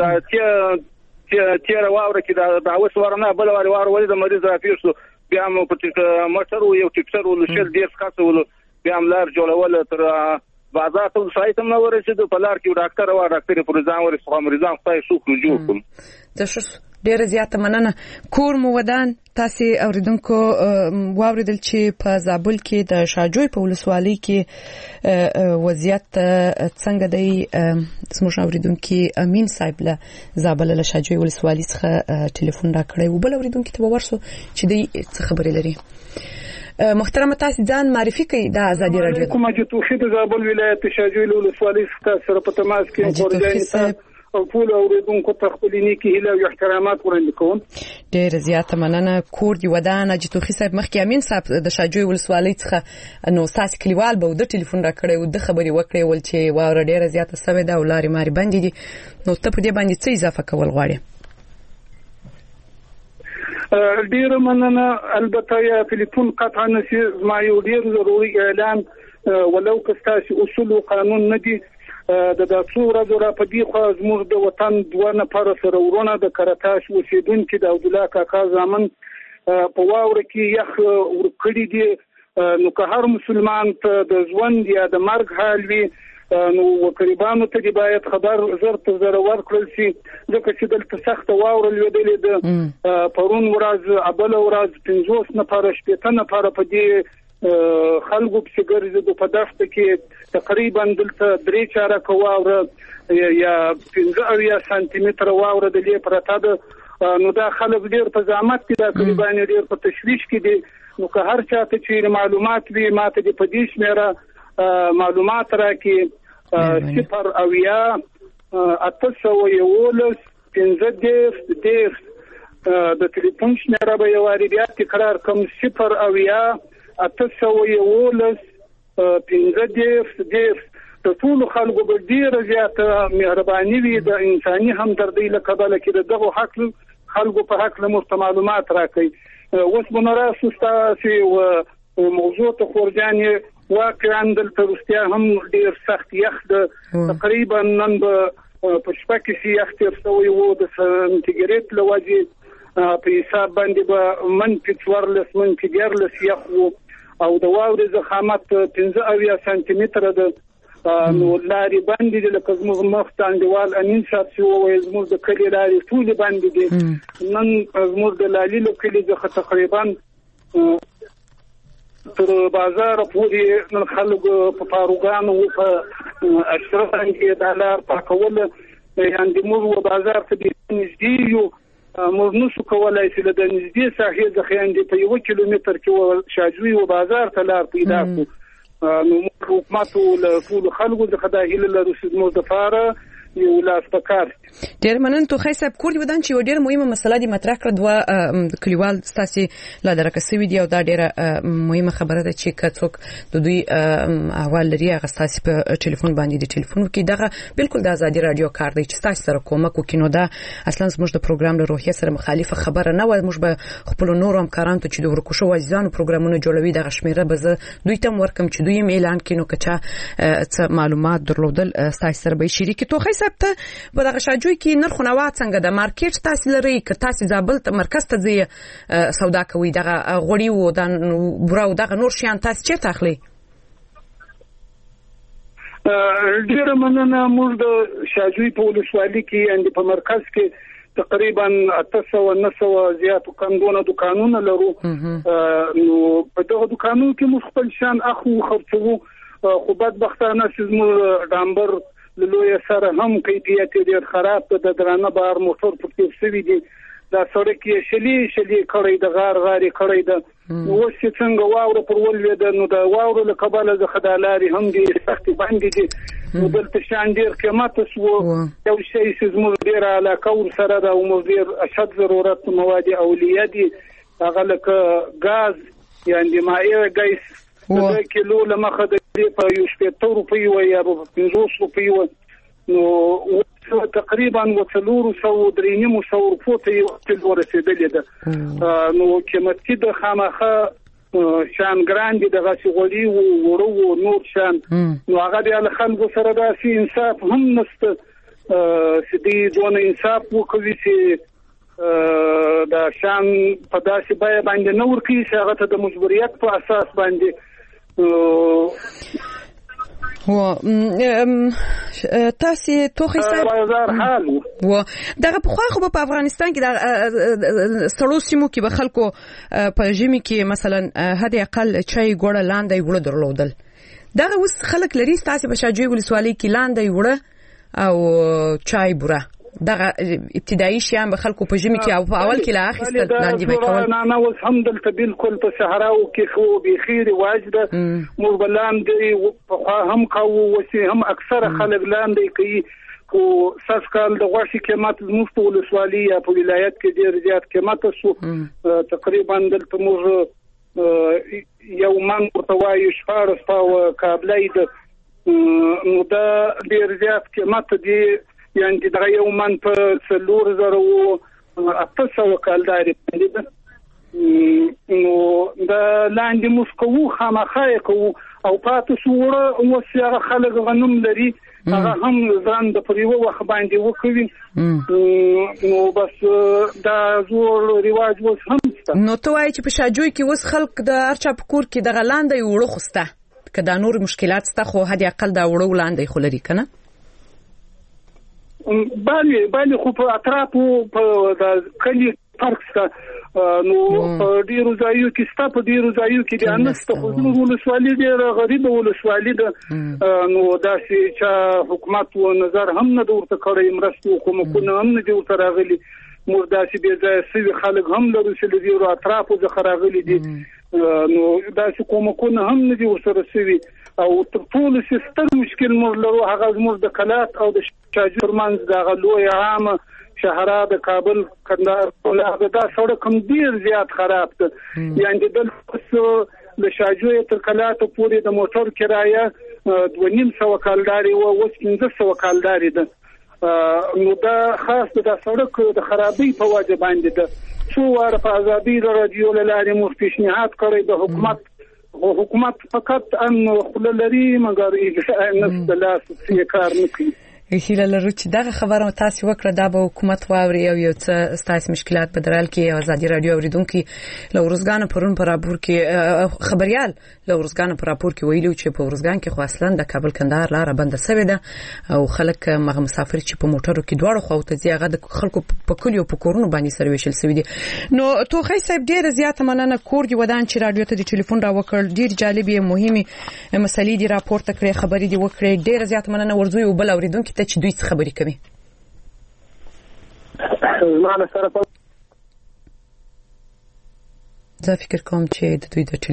تیر واوره کې دا اوس ورنه بل وار ولې د مریض را پیښ شو بیا مو په موټر یو ټیکټر ولشل ډېر ښه بیا ملار جوړول تر بازار ته سایتم نو ورسېدو په لار کې ډاکټر پر ځان ورسېږي مریضان خدای شکر جوړ کړم. ډېر زیاته مننه. کور مو ودان تاسو اوریدونکو واوریدل چې په زابل کې د شاجوی په ولسوالۍ کې وضعیت څنګه دی زموږ اوریدونکو امین صاحب له زابل له شاجوی ولسوالۍ څخه ټلیفون راکړی و بل اوریدونکو ته ورسو چې دی څه خبرې لري. محترم تاسو ځان معرفي کړئ د ازادي رادیو کومه چې توخید زابل ولایت شاجوی ولسوالۍ څخه سره په تماس کې ورځي او ټول اوریدونکو ته خپل نیکی هیله او احترامات وړاندې کوم. ډېر زیاته مننه. کور دی ودان اجتوخي صاحب مخکې امین صاحب د شاجوی ولسوالۍ څخه نو ساس کلیوال به د ټلیفون را کړی او د خبري وکړي ول چې واوره ډېر زیاته سوي دا ولاري ماري باندې دي نو ته په دې باندې څه اضافه کول غواړې؟ ډېر مننه. البته یا ټلیفون قطعا نشي ما یو ډېر ضروري اعلان ولو که تاسو اصول او قانون نه دي د څو ورځې را پدې خو زموږ د وطن دوه نفر سره ورونه د کرتاش اوسیدونکو د عبدالله کاکا زامن په واوره کې یخ ورکړي دي نو که هر مسلمان ته د ژوند یا د مرګ حال وي نو قریبانو ته دی باید خبر زر تر زر ورکړل شي ځکه چې دلته سخت واوره لیدلې ده پرون ورځ ابل ورځ 50 نفر شپږ نفر په دې خلکو په ګرځېدو په دښته کې تقریبا دلته 3 چارکه واوره یا 15 سانتي متر واوره د لې پرته ده نو دا خلک ډېر په زحمت کې دا قریبان ډېر په تشویش کې دي نو که هر چاته چې معلومات وي ماته د پدیش میرا معلومات راکې 0 او یا 811 15 د ټلیفون شمیره به یو واری بیا تکرار کوم 0 او یا 811 15 د ټول خلکو به ډیره زیاته مهرباني وي د انساني همدردۍ له کبله کې دغه حق خلکو په حق له معلومات راکړي اوس بنراسو تاسو موضوع ته خورجانې واقعا دلته رښتیا هم ډېر سخت یخ ده. تقریبا نن به په شپه کې چې یخ تېر شوی و د سنټیګریډ له وجې په حساب باندې به -14 -14 یخ و او د واورې ضخامت 15 سانتي متره ده. نو لارې باندې د لکه زموږ مخ ته انډیوال امین صاحب چې وویل زموږ د کلي لارې ټولې باندې دي. نن زموږ د لالي له کلي څخه تقریبا تر بازار پورې نن خلک په پاروګانو په اشرف باندې د لار پاکول یعنې موږ بازار ته نږدې یو موږ نشو کولای چې د نږدې ساحې څخه یعنې په 1 کیلومتر کې شاجوی و بازار ته لار پیدا کړو. نو حکومت له ټول خلکو څخه د هیله لرو چې موږ د فاره یو لاس پکار. ډېر مننه توخی صاحب. کور ودان چې ډېر مهمه مسله دی مطرح کړه دوه کلیوال ستاسو لا درکه سوي دی او دا ډېره مهمه خبره ده چې کڅوک د دوی احوال لري هغه ستاسو په ټلیفون باندې د ټلیفون کې دغه بالکل د ازادي رادیو کار دی چې تاسو سره کومک وکینو دا اصلا زموږ د پروګرام له روحیه سره مخالفه خبره نه و. موږ به خپل نور همکاران ته چې د ورکوشو وزیزانو پروګرامونه جوړوي دغه شمیره به زه دوی ته ورکم چې دوی اعلان کینو کچا معلومات درلودل تاسو سره به شریک. توخی صاحب ته په دغه شاجوی کې نرخونه څنګه د مارکیټ تاسو لري که تاسو زابل ته مرکز ته ځي سودا کوي دغه غوړي و د براو دغه نور شیان تاسو چیرته اخلي؟ ډیره مننه. موږ د شاجوی په ولسوالۍ کې یعنې په مرکز کې تقریبا 800 زیات دکانونه لرو. نو په دغه دکانونو کې موږ خپل شان اخو خرڅو خو بدبختانه چې زموږ ډامبر لوی سره هم کیفیت ډیر خراب ده. د درانه بار موټر په کې سوي دي دا سړک یې شلی کړی د غار کړی ده. اوس چې څنګه واوره پر ولوي ده نو د واوره له کبله د خدالاري هم دي سخت باندې دي. نو دلته شان ډیر قیمت سو یو شی چې زموږ ډیر علاقه ور سره ده او موږ ډیر اشد ضرورت مواد اولیه دي هغه لکه غاز یعنې مایع ګیس د کیلو لمخه د په 70 روپۍ و یا 50 روپۍ و. نو تقریبا 400 روپۍ ته ورسېدلې ده. نو قیمتي د خامخه شان ګراندي د غاښ غوړي او ورو نور شان نو هغه د خلکو سره داسې انصاف هم نشته چې دې دونه انصاف وکړي چې دا شان په داسې بیه باندې نه ورکړي چې هغه ته د مجبوریت په اساس باندې تاسو توخی صاحب دغه په خو په افغانستان کې د سړو سیمو کې به خلکو په ژمي کې مثلا هدي اقل چای ګوړه لاندې وړه درلودل دغه وس خلک لري تاسو په شاجوی ولسوالۍ کې لاندې وړه او چای بوره دغه ابتدایي شیان به خلکو په ژمي کې او په اول کې لا اخیستل لاندې به کول. نه اوس هم دلته بالکل په صحراو کې خو بخیر واجده موږ لاندې په هم کوو وسی هم اکثره خلک لاندې کوي خو ساس کال د غوښې قیمت زموږ په ولسوالۍ یا په ولایت کې ډېر زیات قیمت شو. تقریبا دلته موږ یو من ورته وایو 14 پاوه کابلۍ ده نو دا ډېر زیات قیمت دی یعنې دغه یو من په 4,800 کالداري باندې ده. نو د لاندې موږ کوو خامخا یې کوو او پاتې شو وړه اوس هغه خلک غنم لري هغه هم ځان د پر یوه وخت باندې وکوي. نو بس دا زوړ رواج اوس هم شته. نو ته وایې چې په شاجوی کې اوس خلک د هر چا په کور کې دغه لاندې وړه خو شته که دا نور مشکلات شته خو حد اقل دا وړه لاندې خو لري که نه؟ بله خو په اطرافو په کلي فرق شته. نو په ډیرو ځایو کې شته په ډیرو ځایو کې د نشته خو زموږ ولسوالۍ ډېره غریبه ولسوالۍ ده. نو داسې چې حکومت و نظر هم نه ده ورته کړی مرستې کومکونه هم نه دي ورته راغلي. موږ داسې بې ځایه سوي خلک هم لرو چې له ډېرو اطرافو څخه راغلي دي نو داسې کومکونه هم نه دي ورسره سوي او تر ټولو چې ستر مشکل موږ لرو هغه زموږ د کلات او د شاجوی ترمنځ دغه لویه عامه شهره د کابل کندهار دا سړک هم ډېر زیات خراب ده. یعنې دلته له شاجوی تر کلاته پورې د موټر کرایه 2,500 کالداري و اوس 1,500 کالداري ده. نو دا خاص د سړک د خرابۍ په وجه باندې ده. څو واره په ازادي رادیو له لارې موږ پیشنهاد کړی د حکومت حکومت فقط ان خپل لري مګر اجازه نه ستلاس یې کار نه کوي. هیله لرو چې دغه خبره تاسو وکړه دا به حکومت واوري او یو څه ستاسو مشکلات بدرال کې او ازادي رادیو اوریدونکو لورزګان پرون پر راپور کې خبريال لورزګان پر راپور کې ویلو چې په ورزګان کې خو اصلا د کابل کندهار لار بنده شوې ده او خلک مغه مسافر چې په موټرو کې دواړو خو ته ځي هغه د خلکو په کلیو په کورونو باندې سره ویشل شوی دي. نو توخی صاحب ډیر زیات مننه کور دی ودان چې رادیو ته د ټلیفون را وکړ ډیر جالبه مهمه مسلې دی راپورته کړې خبرې دی وکړې ډیر زیات مننه ورزوي او بل اوریدونکو چې دوی څه خبرې کوي. زه فکر کوم چې د دوی د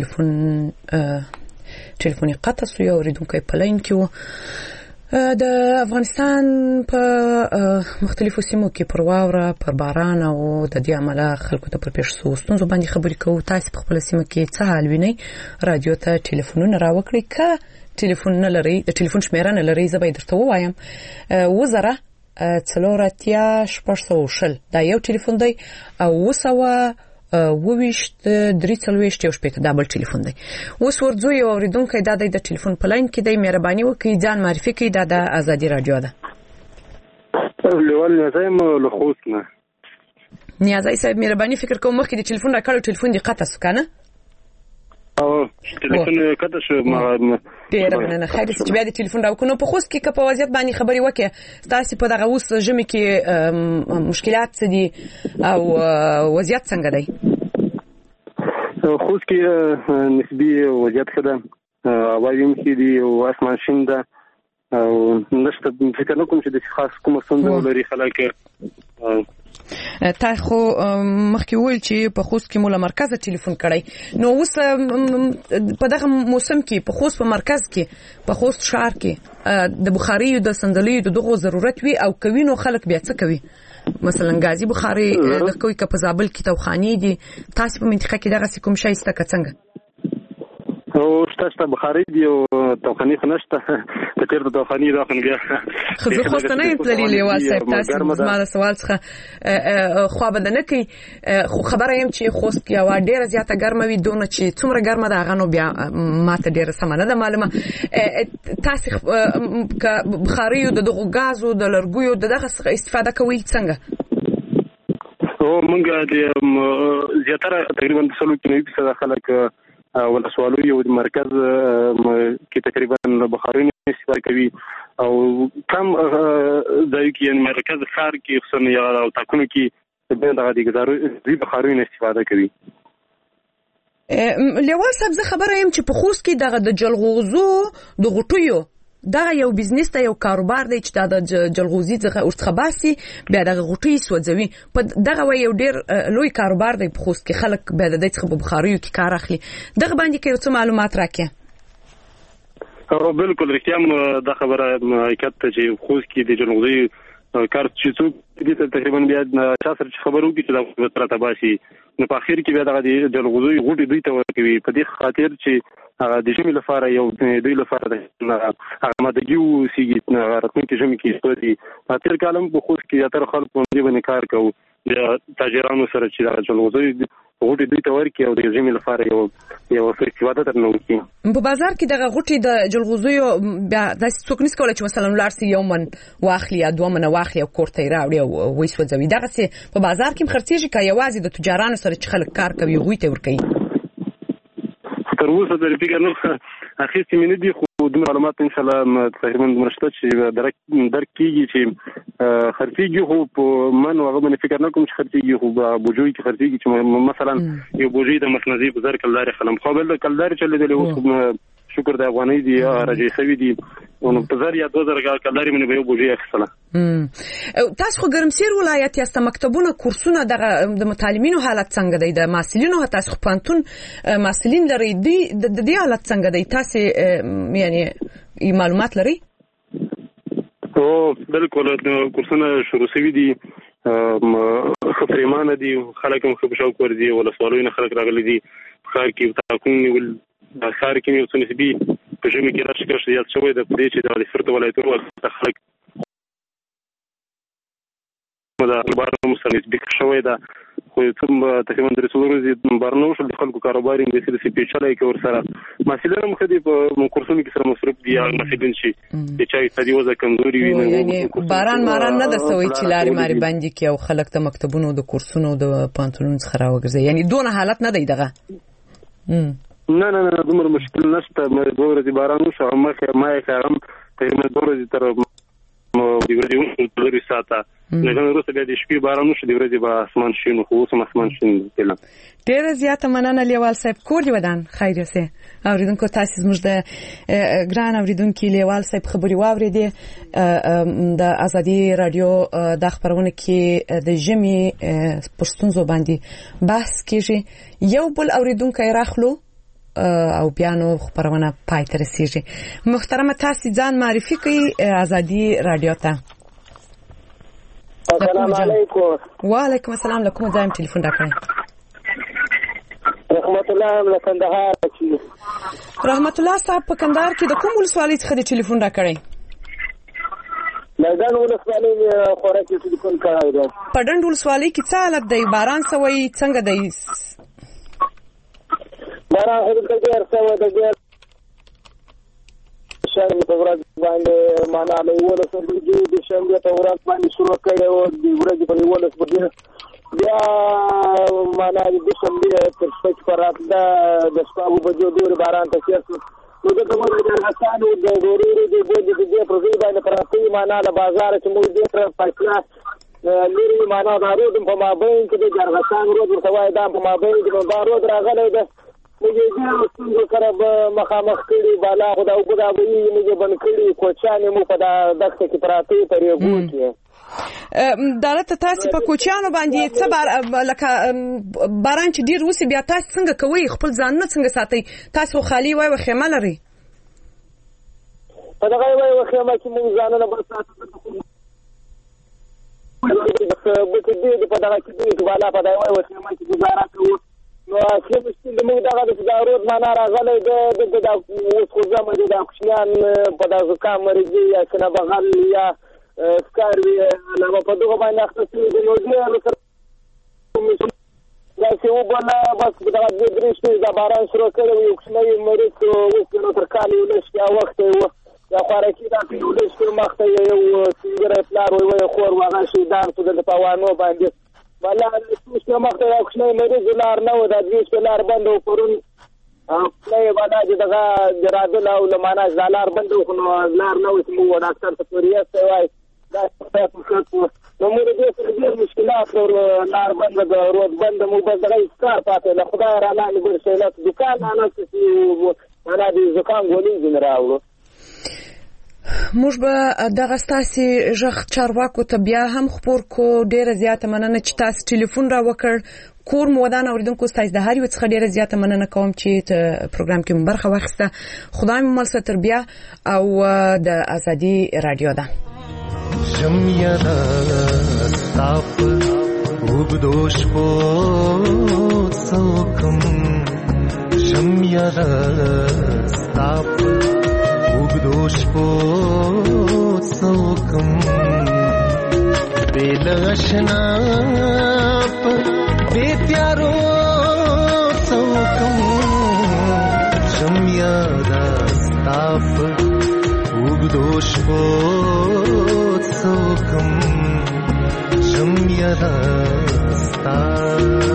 ټلیفوني قطع سو یو اوریدونکی په لاین کې و. د افغانستان په مختلفو سیمو کې پر واوره پر باران او د دې عمله خلکو ته پر پیښ سو ستونزو باندې خبرې کوو. تاسو په خپل سیمه کې څه حال وینئ رادیو ته ټلیفونونه راوکړئ که ټلیفون نه لري د ټلیفون شمیره نه لري زه به درته وایم 20 دا یو ټلیفون دی او 223 دا بل ټلیفون دی. اوس ورځو یو اوریدونکی دا د ټلیفون په لاین کې دی مهرباني وکړئ ځان معرفي کړئ دا د ازادي رادیو ده. نیازی صاحب مهرباني فکر کوم مخکې د ټلیفون راکړو ټلیفون دی قطع سو کنه ټلیفون کته شو ډیر مننه خیر چې بیا د ټلیفون راوکړو په خوست کې په وضعیت باندې خبري وکړه تاسو په دغه اوس ژمي کې مشکلات څه دي او وضعیت څنګه دی؟ خوست کې نسبی وضعیت ښه ده هواویم کې دی او اسمان شین ده او نشته فکر نه کوم چې د خاص کومه ستونزه ولري خلک. تا خو مخکې ویل چې په خوست کې مولا مرکز ټلیفون کړی نو اوس په دغه موسم کې په خوست په مرکز کې په خوست شهر کې د بخاري او د صندلیو دغه ضرورت وي او کوي نو خلک بیا څه کوي مثلا غازی بخاري د کوی په زابل کې توخانی دي تاسو په منطقه کې دغه کوم شای ست څنګه او شته بخاري دی او توخانی خنشته په تیر د توخانی راخن بیا خو زه خو ستنه تللی واسه تاسو زما سوال څخه خو بدنه کې خو خبره يم چې خوست کې هوا ډیره زیاته ګرمه وي دونه چې څومره ګرمه ده غنو بیا ماته ډیره سمانه ده معلومه تاسو بخاري او دغه غاز او د لرګیو دغه استفاده کوي څنګه؟ او مونږه د زیاتره تقریبا 90% خلک ولا سوالو یو مرکز کې تقریبا بخاري استفاده کوي او کم ځای کې مرکز ښار کې خصوصا یو تاکونو کې دغه د بخاري استفاده کوي. لیوال صاحب زه خبره یم چې په خوست کې دغه د جلغوزو د غټیو دا یو بزنس ته یو کاروبار دی چې د جلغوزي څخه ورڅخه باسي بیا دغه غټي سوځوي په دغه یو ډیر لوی کاروبار دی په خوست کې خلک بیا د دې څخه په بخاریو کې کار اخلي دغه باندې کې څه معلومات راکې؟ او بالکل رښتیا دا خبره حقیقت ته چې خوست کې د جلغوزي کار چې څوک دې تقریبا بیا شاسر خبرو کې چې دا وترته باسي نو په اخر کې بیا دغه د جلغوزي غټي دوی ته ورکوي په دې خاطر چې د ژمي لپاره یو دوی لپاره هغه مادګیو سیګي راتلونکي ژمي کې ستوري په تیر کالم په خوست کې زیاتره خلک په دې باندې کار کوي د تاجرانو سره چې د جلغوزي غوټي دوی ته ورکوي او د ژمي لپاره یو استفاده ترنه کوي. په بازار کې دغه غوټي د جلغوزي بیا د څوک نس کولای چې مثلا لارسي یو من واخلي یا دوه من واخلي او کوړته راوړي او وېسوځوي دغه څه په بازار کې خرڅيږي که یوازې د تجارانو سره چې خلک کار کوي غوي ته ورکوي؟ تر اوسه د فکر نه اخیستې مې نه دي خو د معلومات ان شاء الله تقریبا مرشته چې درک کیږي چې خرڅيږي خو په من هغه باندې فکر نه کوم چې خرڅيږي خو بوجوي کې خرڅيږي چې مثلا یو بوجي د مخنزي بازار کلدار خلم خو بل کلدار چلې دی اوس شکر د افغاني دی راځي سوي دي نو په زر یا 2000 کلداري منه به یو بوجي اخیستله. تاسو خو ګرمسیر ولایت یاست مکتبونه کورسونه د متعلمینو حالت څنګه دی د محصلینو تاسو پانتون محصلین لري د دې حالت څنګه دی تاسو یعنی معلومات لري؟ او بالکل کورسونه شروع شوي دي خبرېمانه دي خلک هم خو شوق ور دي ولا سوالونه خلک راغلي دي خار کې تاکونی ول د خار کې یو څه نسبي په ژمي کې راشي کې زیات شوی د پدې چې د فرد ولایتونو خلک دا بارو مسلې د شوی دا خو تقریبا 3 ورځې بار نه وشول. د خلکو کاروبار انګلیسي د پیچلای کې ورسره مسایل هم خدي په کورسونو کې سره مصرف دي. مسایل شي چې چا اقتصادي وضع کمزوري وي. یعنی باران ماران نه د سوي چې لاري ماري باندې کې او خلک ته مکتبونو د کورسونو د پانتونونو څخه راوګرځي. یعنی دونه حالت نه دی دغه. نه دومره مشکل نشته. مې 2 ورځې باران وشو ما یې کارم تقریبا 2 ورځې تر د ورځې لري ساته نه وروسته بیا د شپې باران وشو. د ورځې به اسمان شین خو اوس اسمان شین دی. ډېر زیاته مننه لیوال صاحب. کور دی ودان خیر سه اوریدونکو تاسو زموږ د ګران اوریدونکو لیوال صاحب خبري واوریدې د ازادي رادیو د خبرونه کې د جمی پښتونزو باندې بحث کیږي. یو بل اوریدونکو راخلو او بیانو خبرونه پای ته رسیږي. محترمه تاسو ځان معرفي کړئ ازادي رادیو ته. السلام علیکم. وعلیکم السلام. لکم ځایم ټلیفون راکړئ. رحمت الله له کندهار کې. رحمت الله صاحب په کندهار کې د کوم ولسوالۍ څخه ټلیفون راکړئ؟ لږان ولسوالۍ خوره کې ټلیفون کړی دی. په ډنډ ولسوالۍ کې څه حالت دی؟ باران سوی څنګه دی؟ باران هغه ډېر سوی دی. ډېر شاید په ورځ باندې معنا له ولسوالۍ د شنبه په ورځ باندې شروع کړي او د ورځې په ولسوالۍ بیا معنا د شنبه تر شپږ پر راتله د شپږ بجو ډېر باران ته کېږي. نو د کومو د حسانو د ورورو د دې پروژې باندې پراخي معنا له بازار چې موږ دې تر پاتلا لوري معنا د روډ په مابین کې د جرغسان روډ ورته وای دا په مابین کې د روډ راغلی ده. موږ یې څنګه سره مخامخ کړي بالا خدا او خدا به یې موږ بند کړي کوچانې مو په دغه کې پراخي پرې ګوتې دالته تاسو په کوچانو باندې څه لکه باران چې ډیر وسی بیا تاسو څنګه کوي خپل ځان نه څنګه ساتي؟ تاسو خالی وای وخیمه لري؟ په دغه وای وخیمه کې موږ ځان نه بل ساتو. بلکې دې په دغه کې بالا په دغه وای وخیمه کې گزاره کوو. نو چې مشکل موږ دغه د ضرورت معنا راغلی د اوس خو زموږ د کوچنیان په دغه کار مرګي یا کنه بغل یا سکاروي نو په دغه باندې اخته دي. نو دې دا چې وبله بس دغه د درشتي د باران شروع کړو یو کوچنی مریض اوس نو تر کال یو لږ وخت یا خوراکي دا یو لږ مخته یو څنګه پلار وي خور واغه شي دا د پوانو باندې ولا څه مخته یو کوچنی مریض لار نه و د دې په لار باندې پرون نه ودا چې دغه جرادل او لمانه زالار باندې خو لار نه و چې مو ډاکټر ته پوریه وای دا څه څه نو موږ دې څه مشکلات او لار باندې د روډ باندې مو بس دغه کار پاتې له خدای را لاندې برسېلات دکان انا چې انا دې ځکان غولې دین راوړو. موږ به دغه ستاسي ژغ چارواکو ته بیا هم خبر کو. ډیره زیاته مننه چې تاسو ټلیفون را وکړ. کور مو ودان اوریدونکو تاسو د هر یو څخه ډیره زیاته مننه کوم چې ته پروګرام کې برخه واخیسته. خدای مو مل ستر بیا او د ازادي رادیو ده. شمیدا ستاپ وګدوش په څوکم شمیدا ستاپ وګدوش په څوکم بلاشنا په تیارو څوکم شمیدا ستاپ وګدوش په څوکم شمیدا ستاپ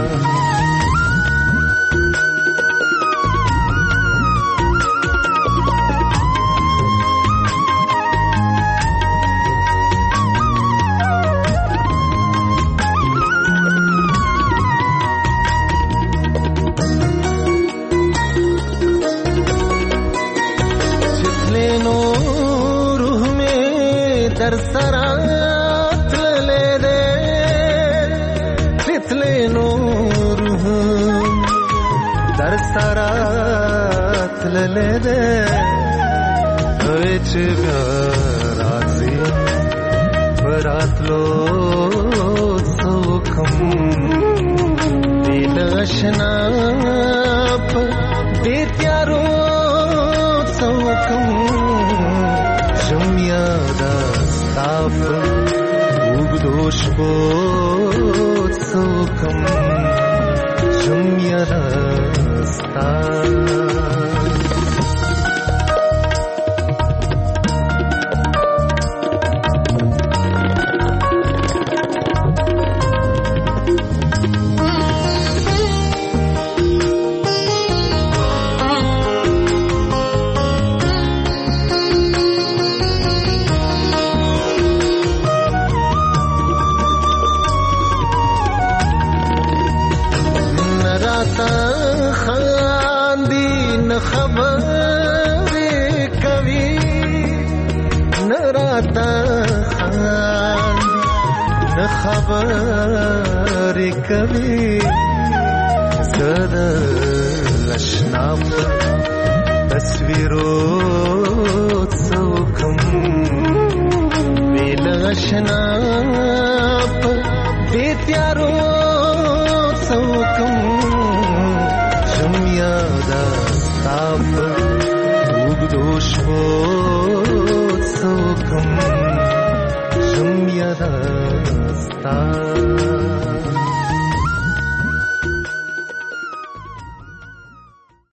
در سرات لده تتلی نور در سرات لده هیچ بیارازی براتلو سوکم دل اشناپ بیتیارو سوکم شمیادا ستاپ وګدوش په څوکم ستا خبر کبھی زده لشنا پر تصویرو څوکم ویل غشنا پر دې تیارو څوکم شم یادا ستا پر اوږدو شپو څوکم شم یادا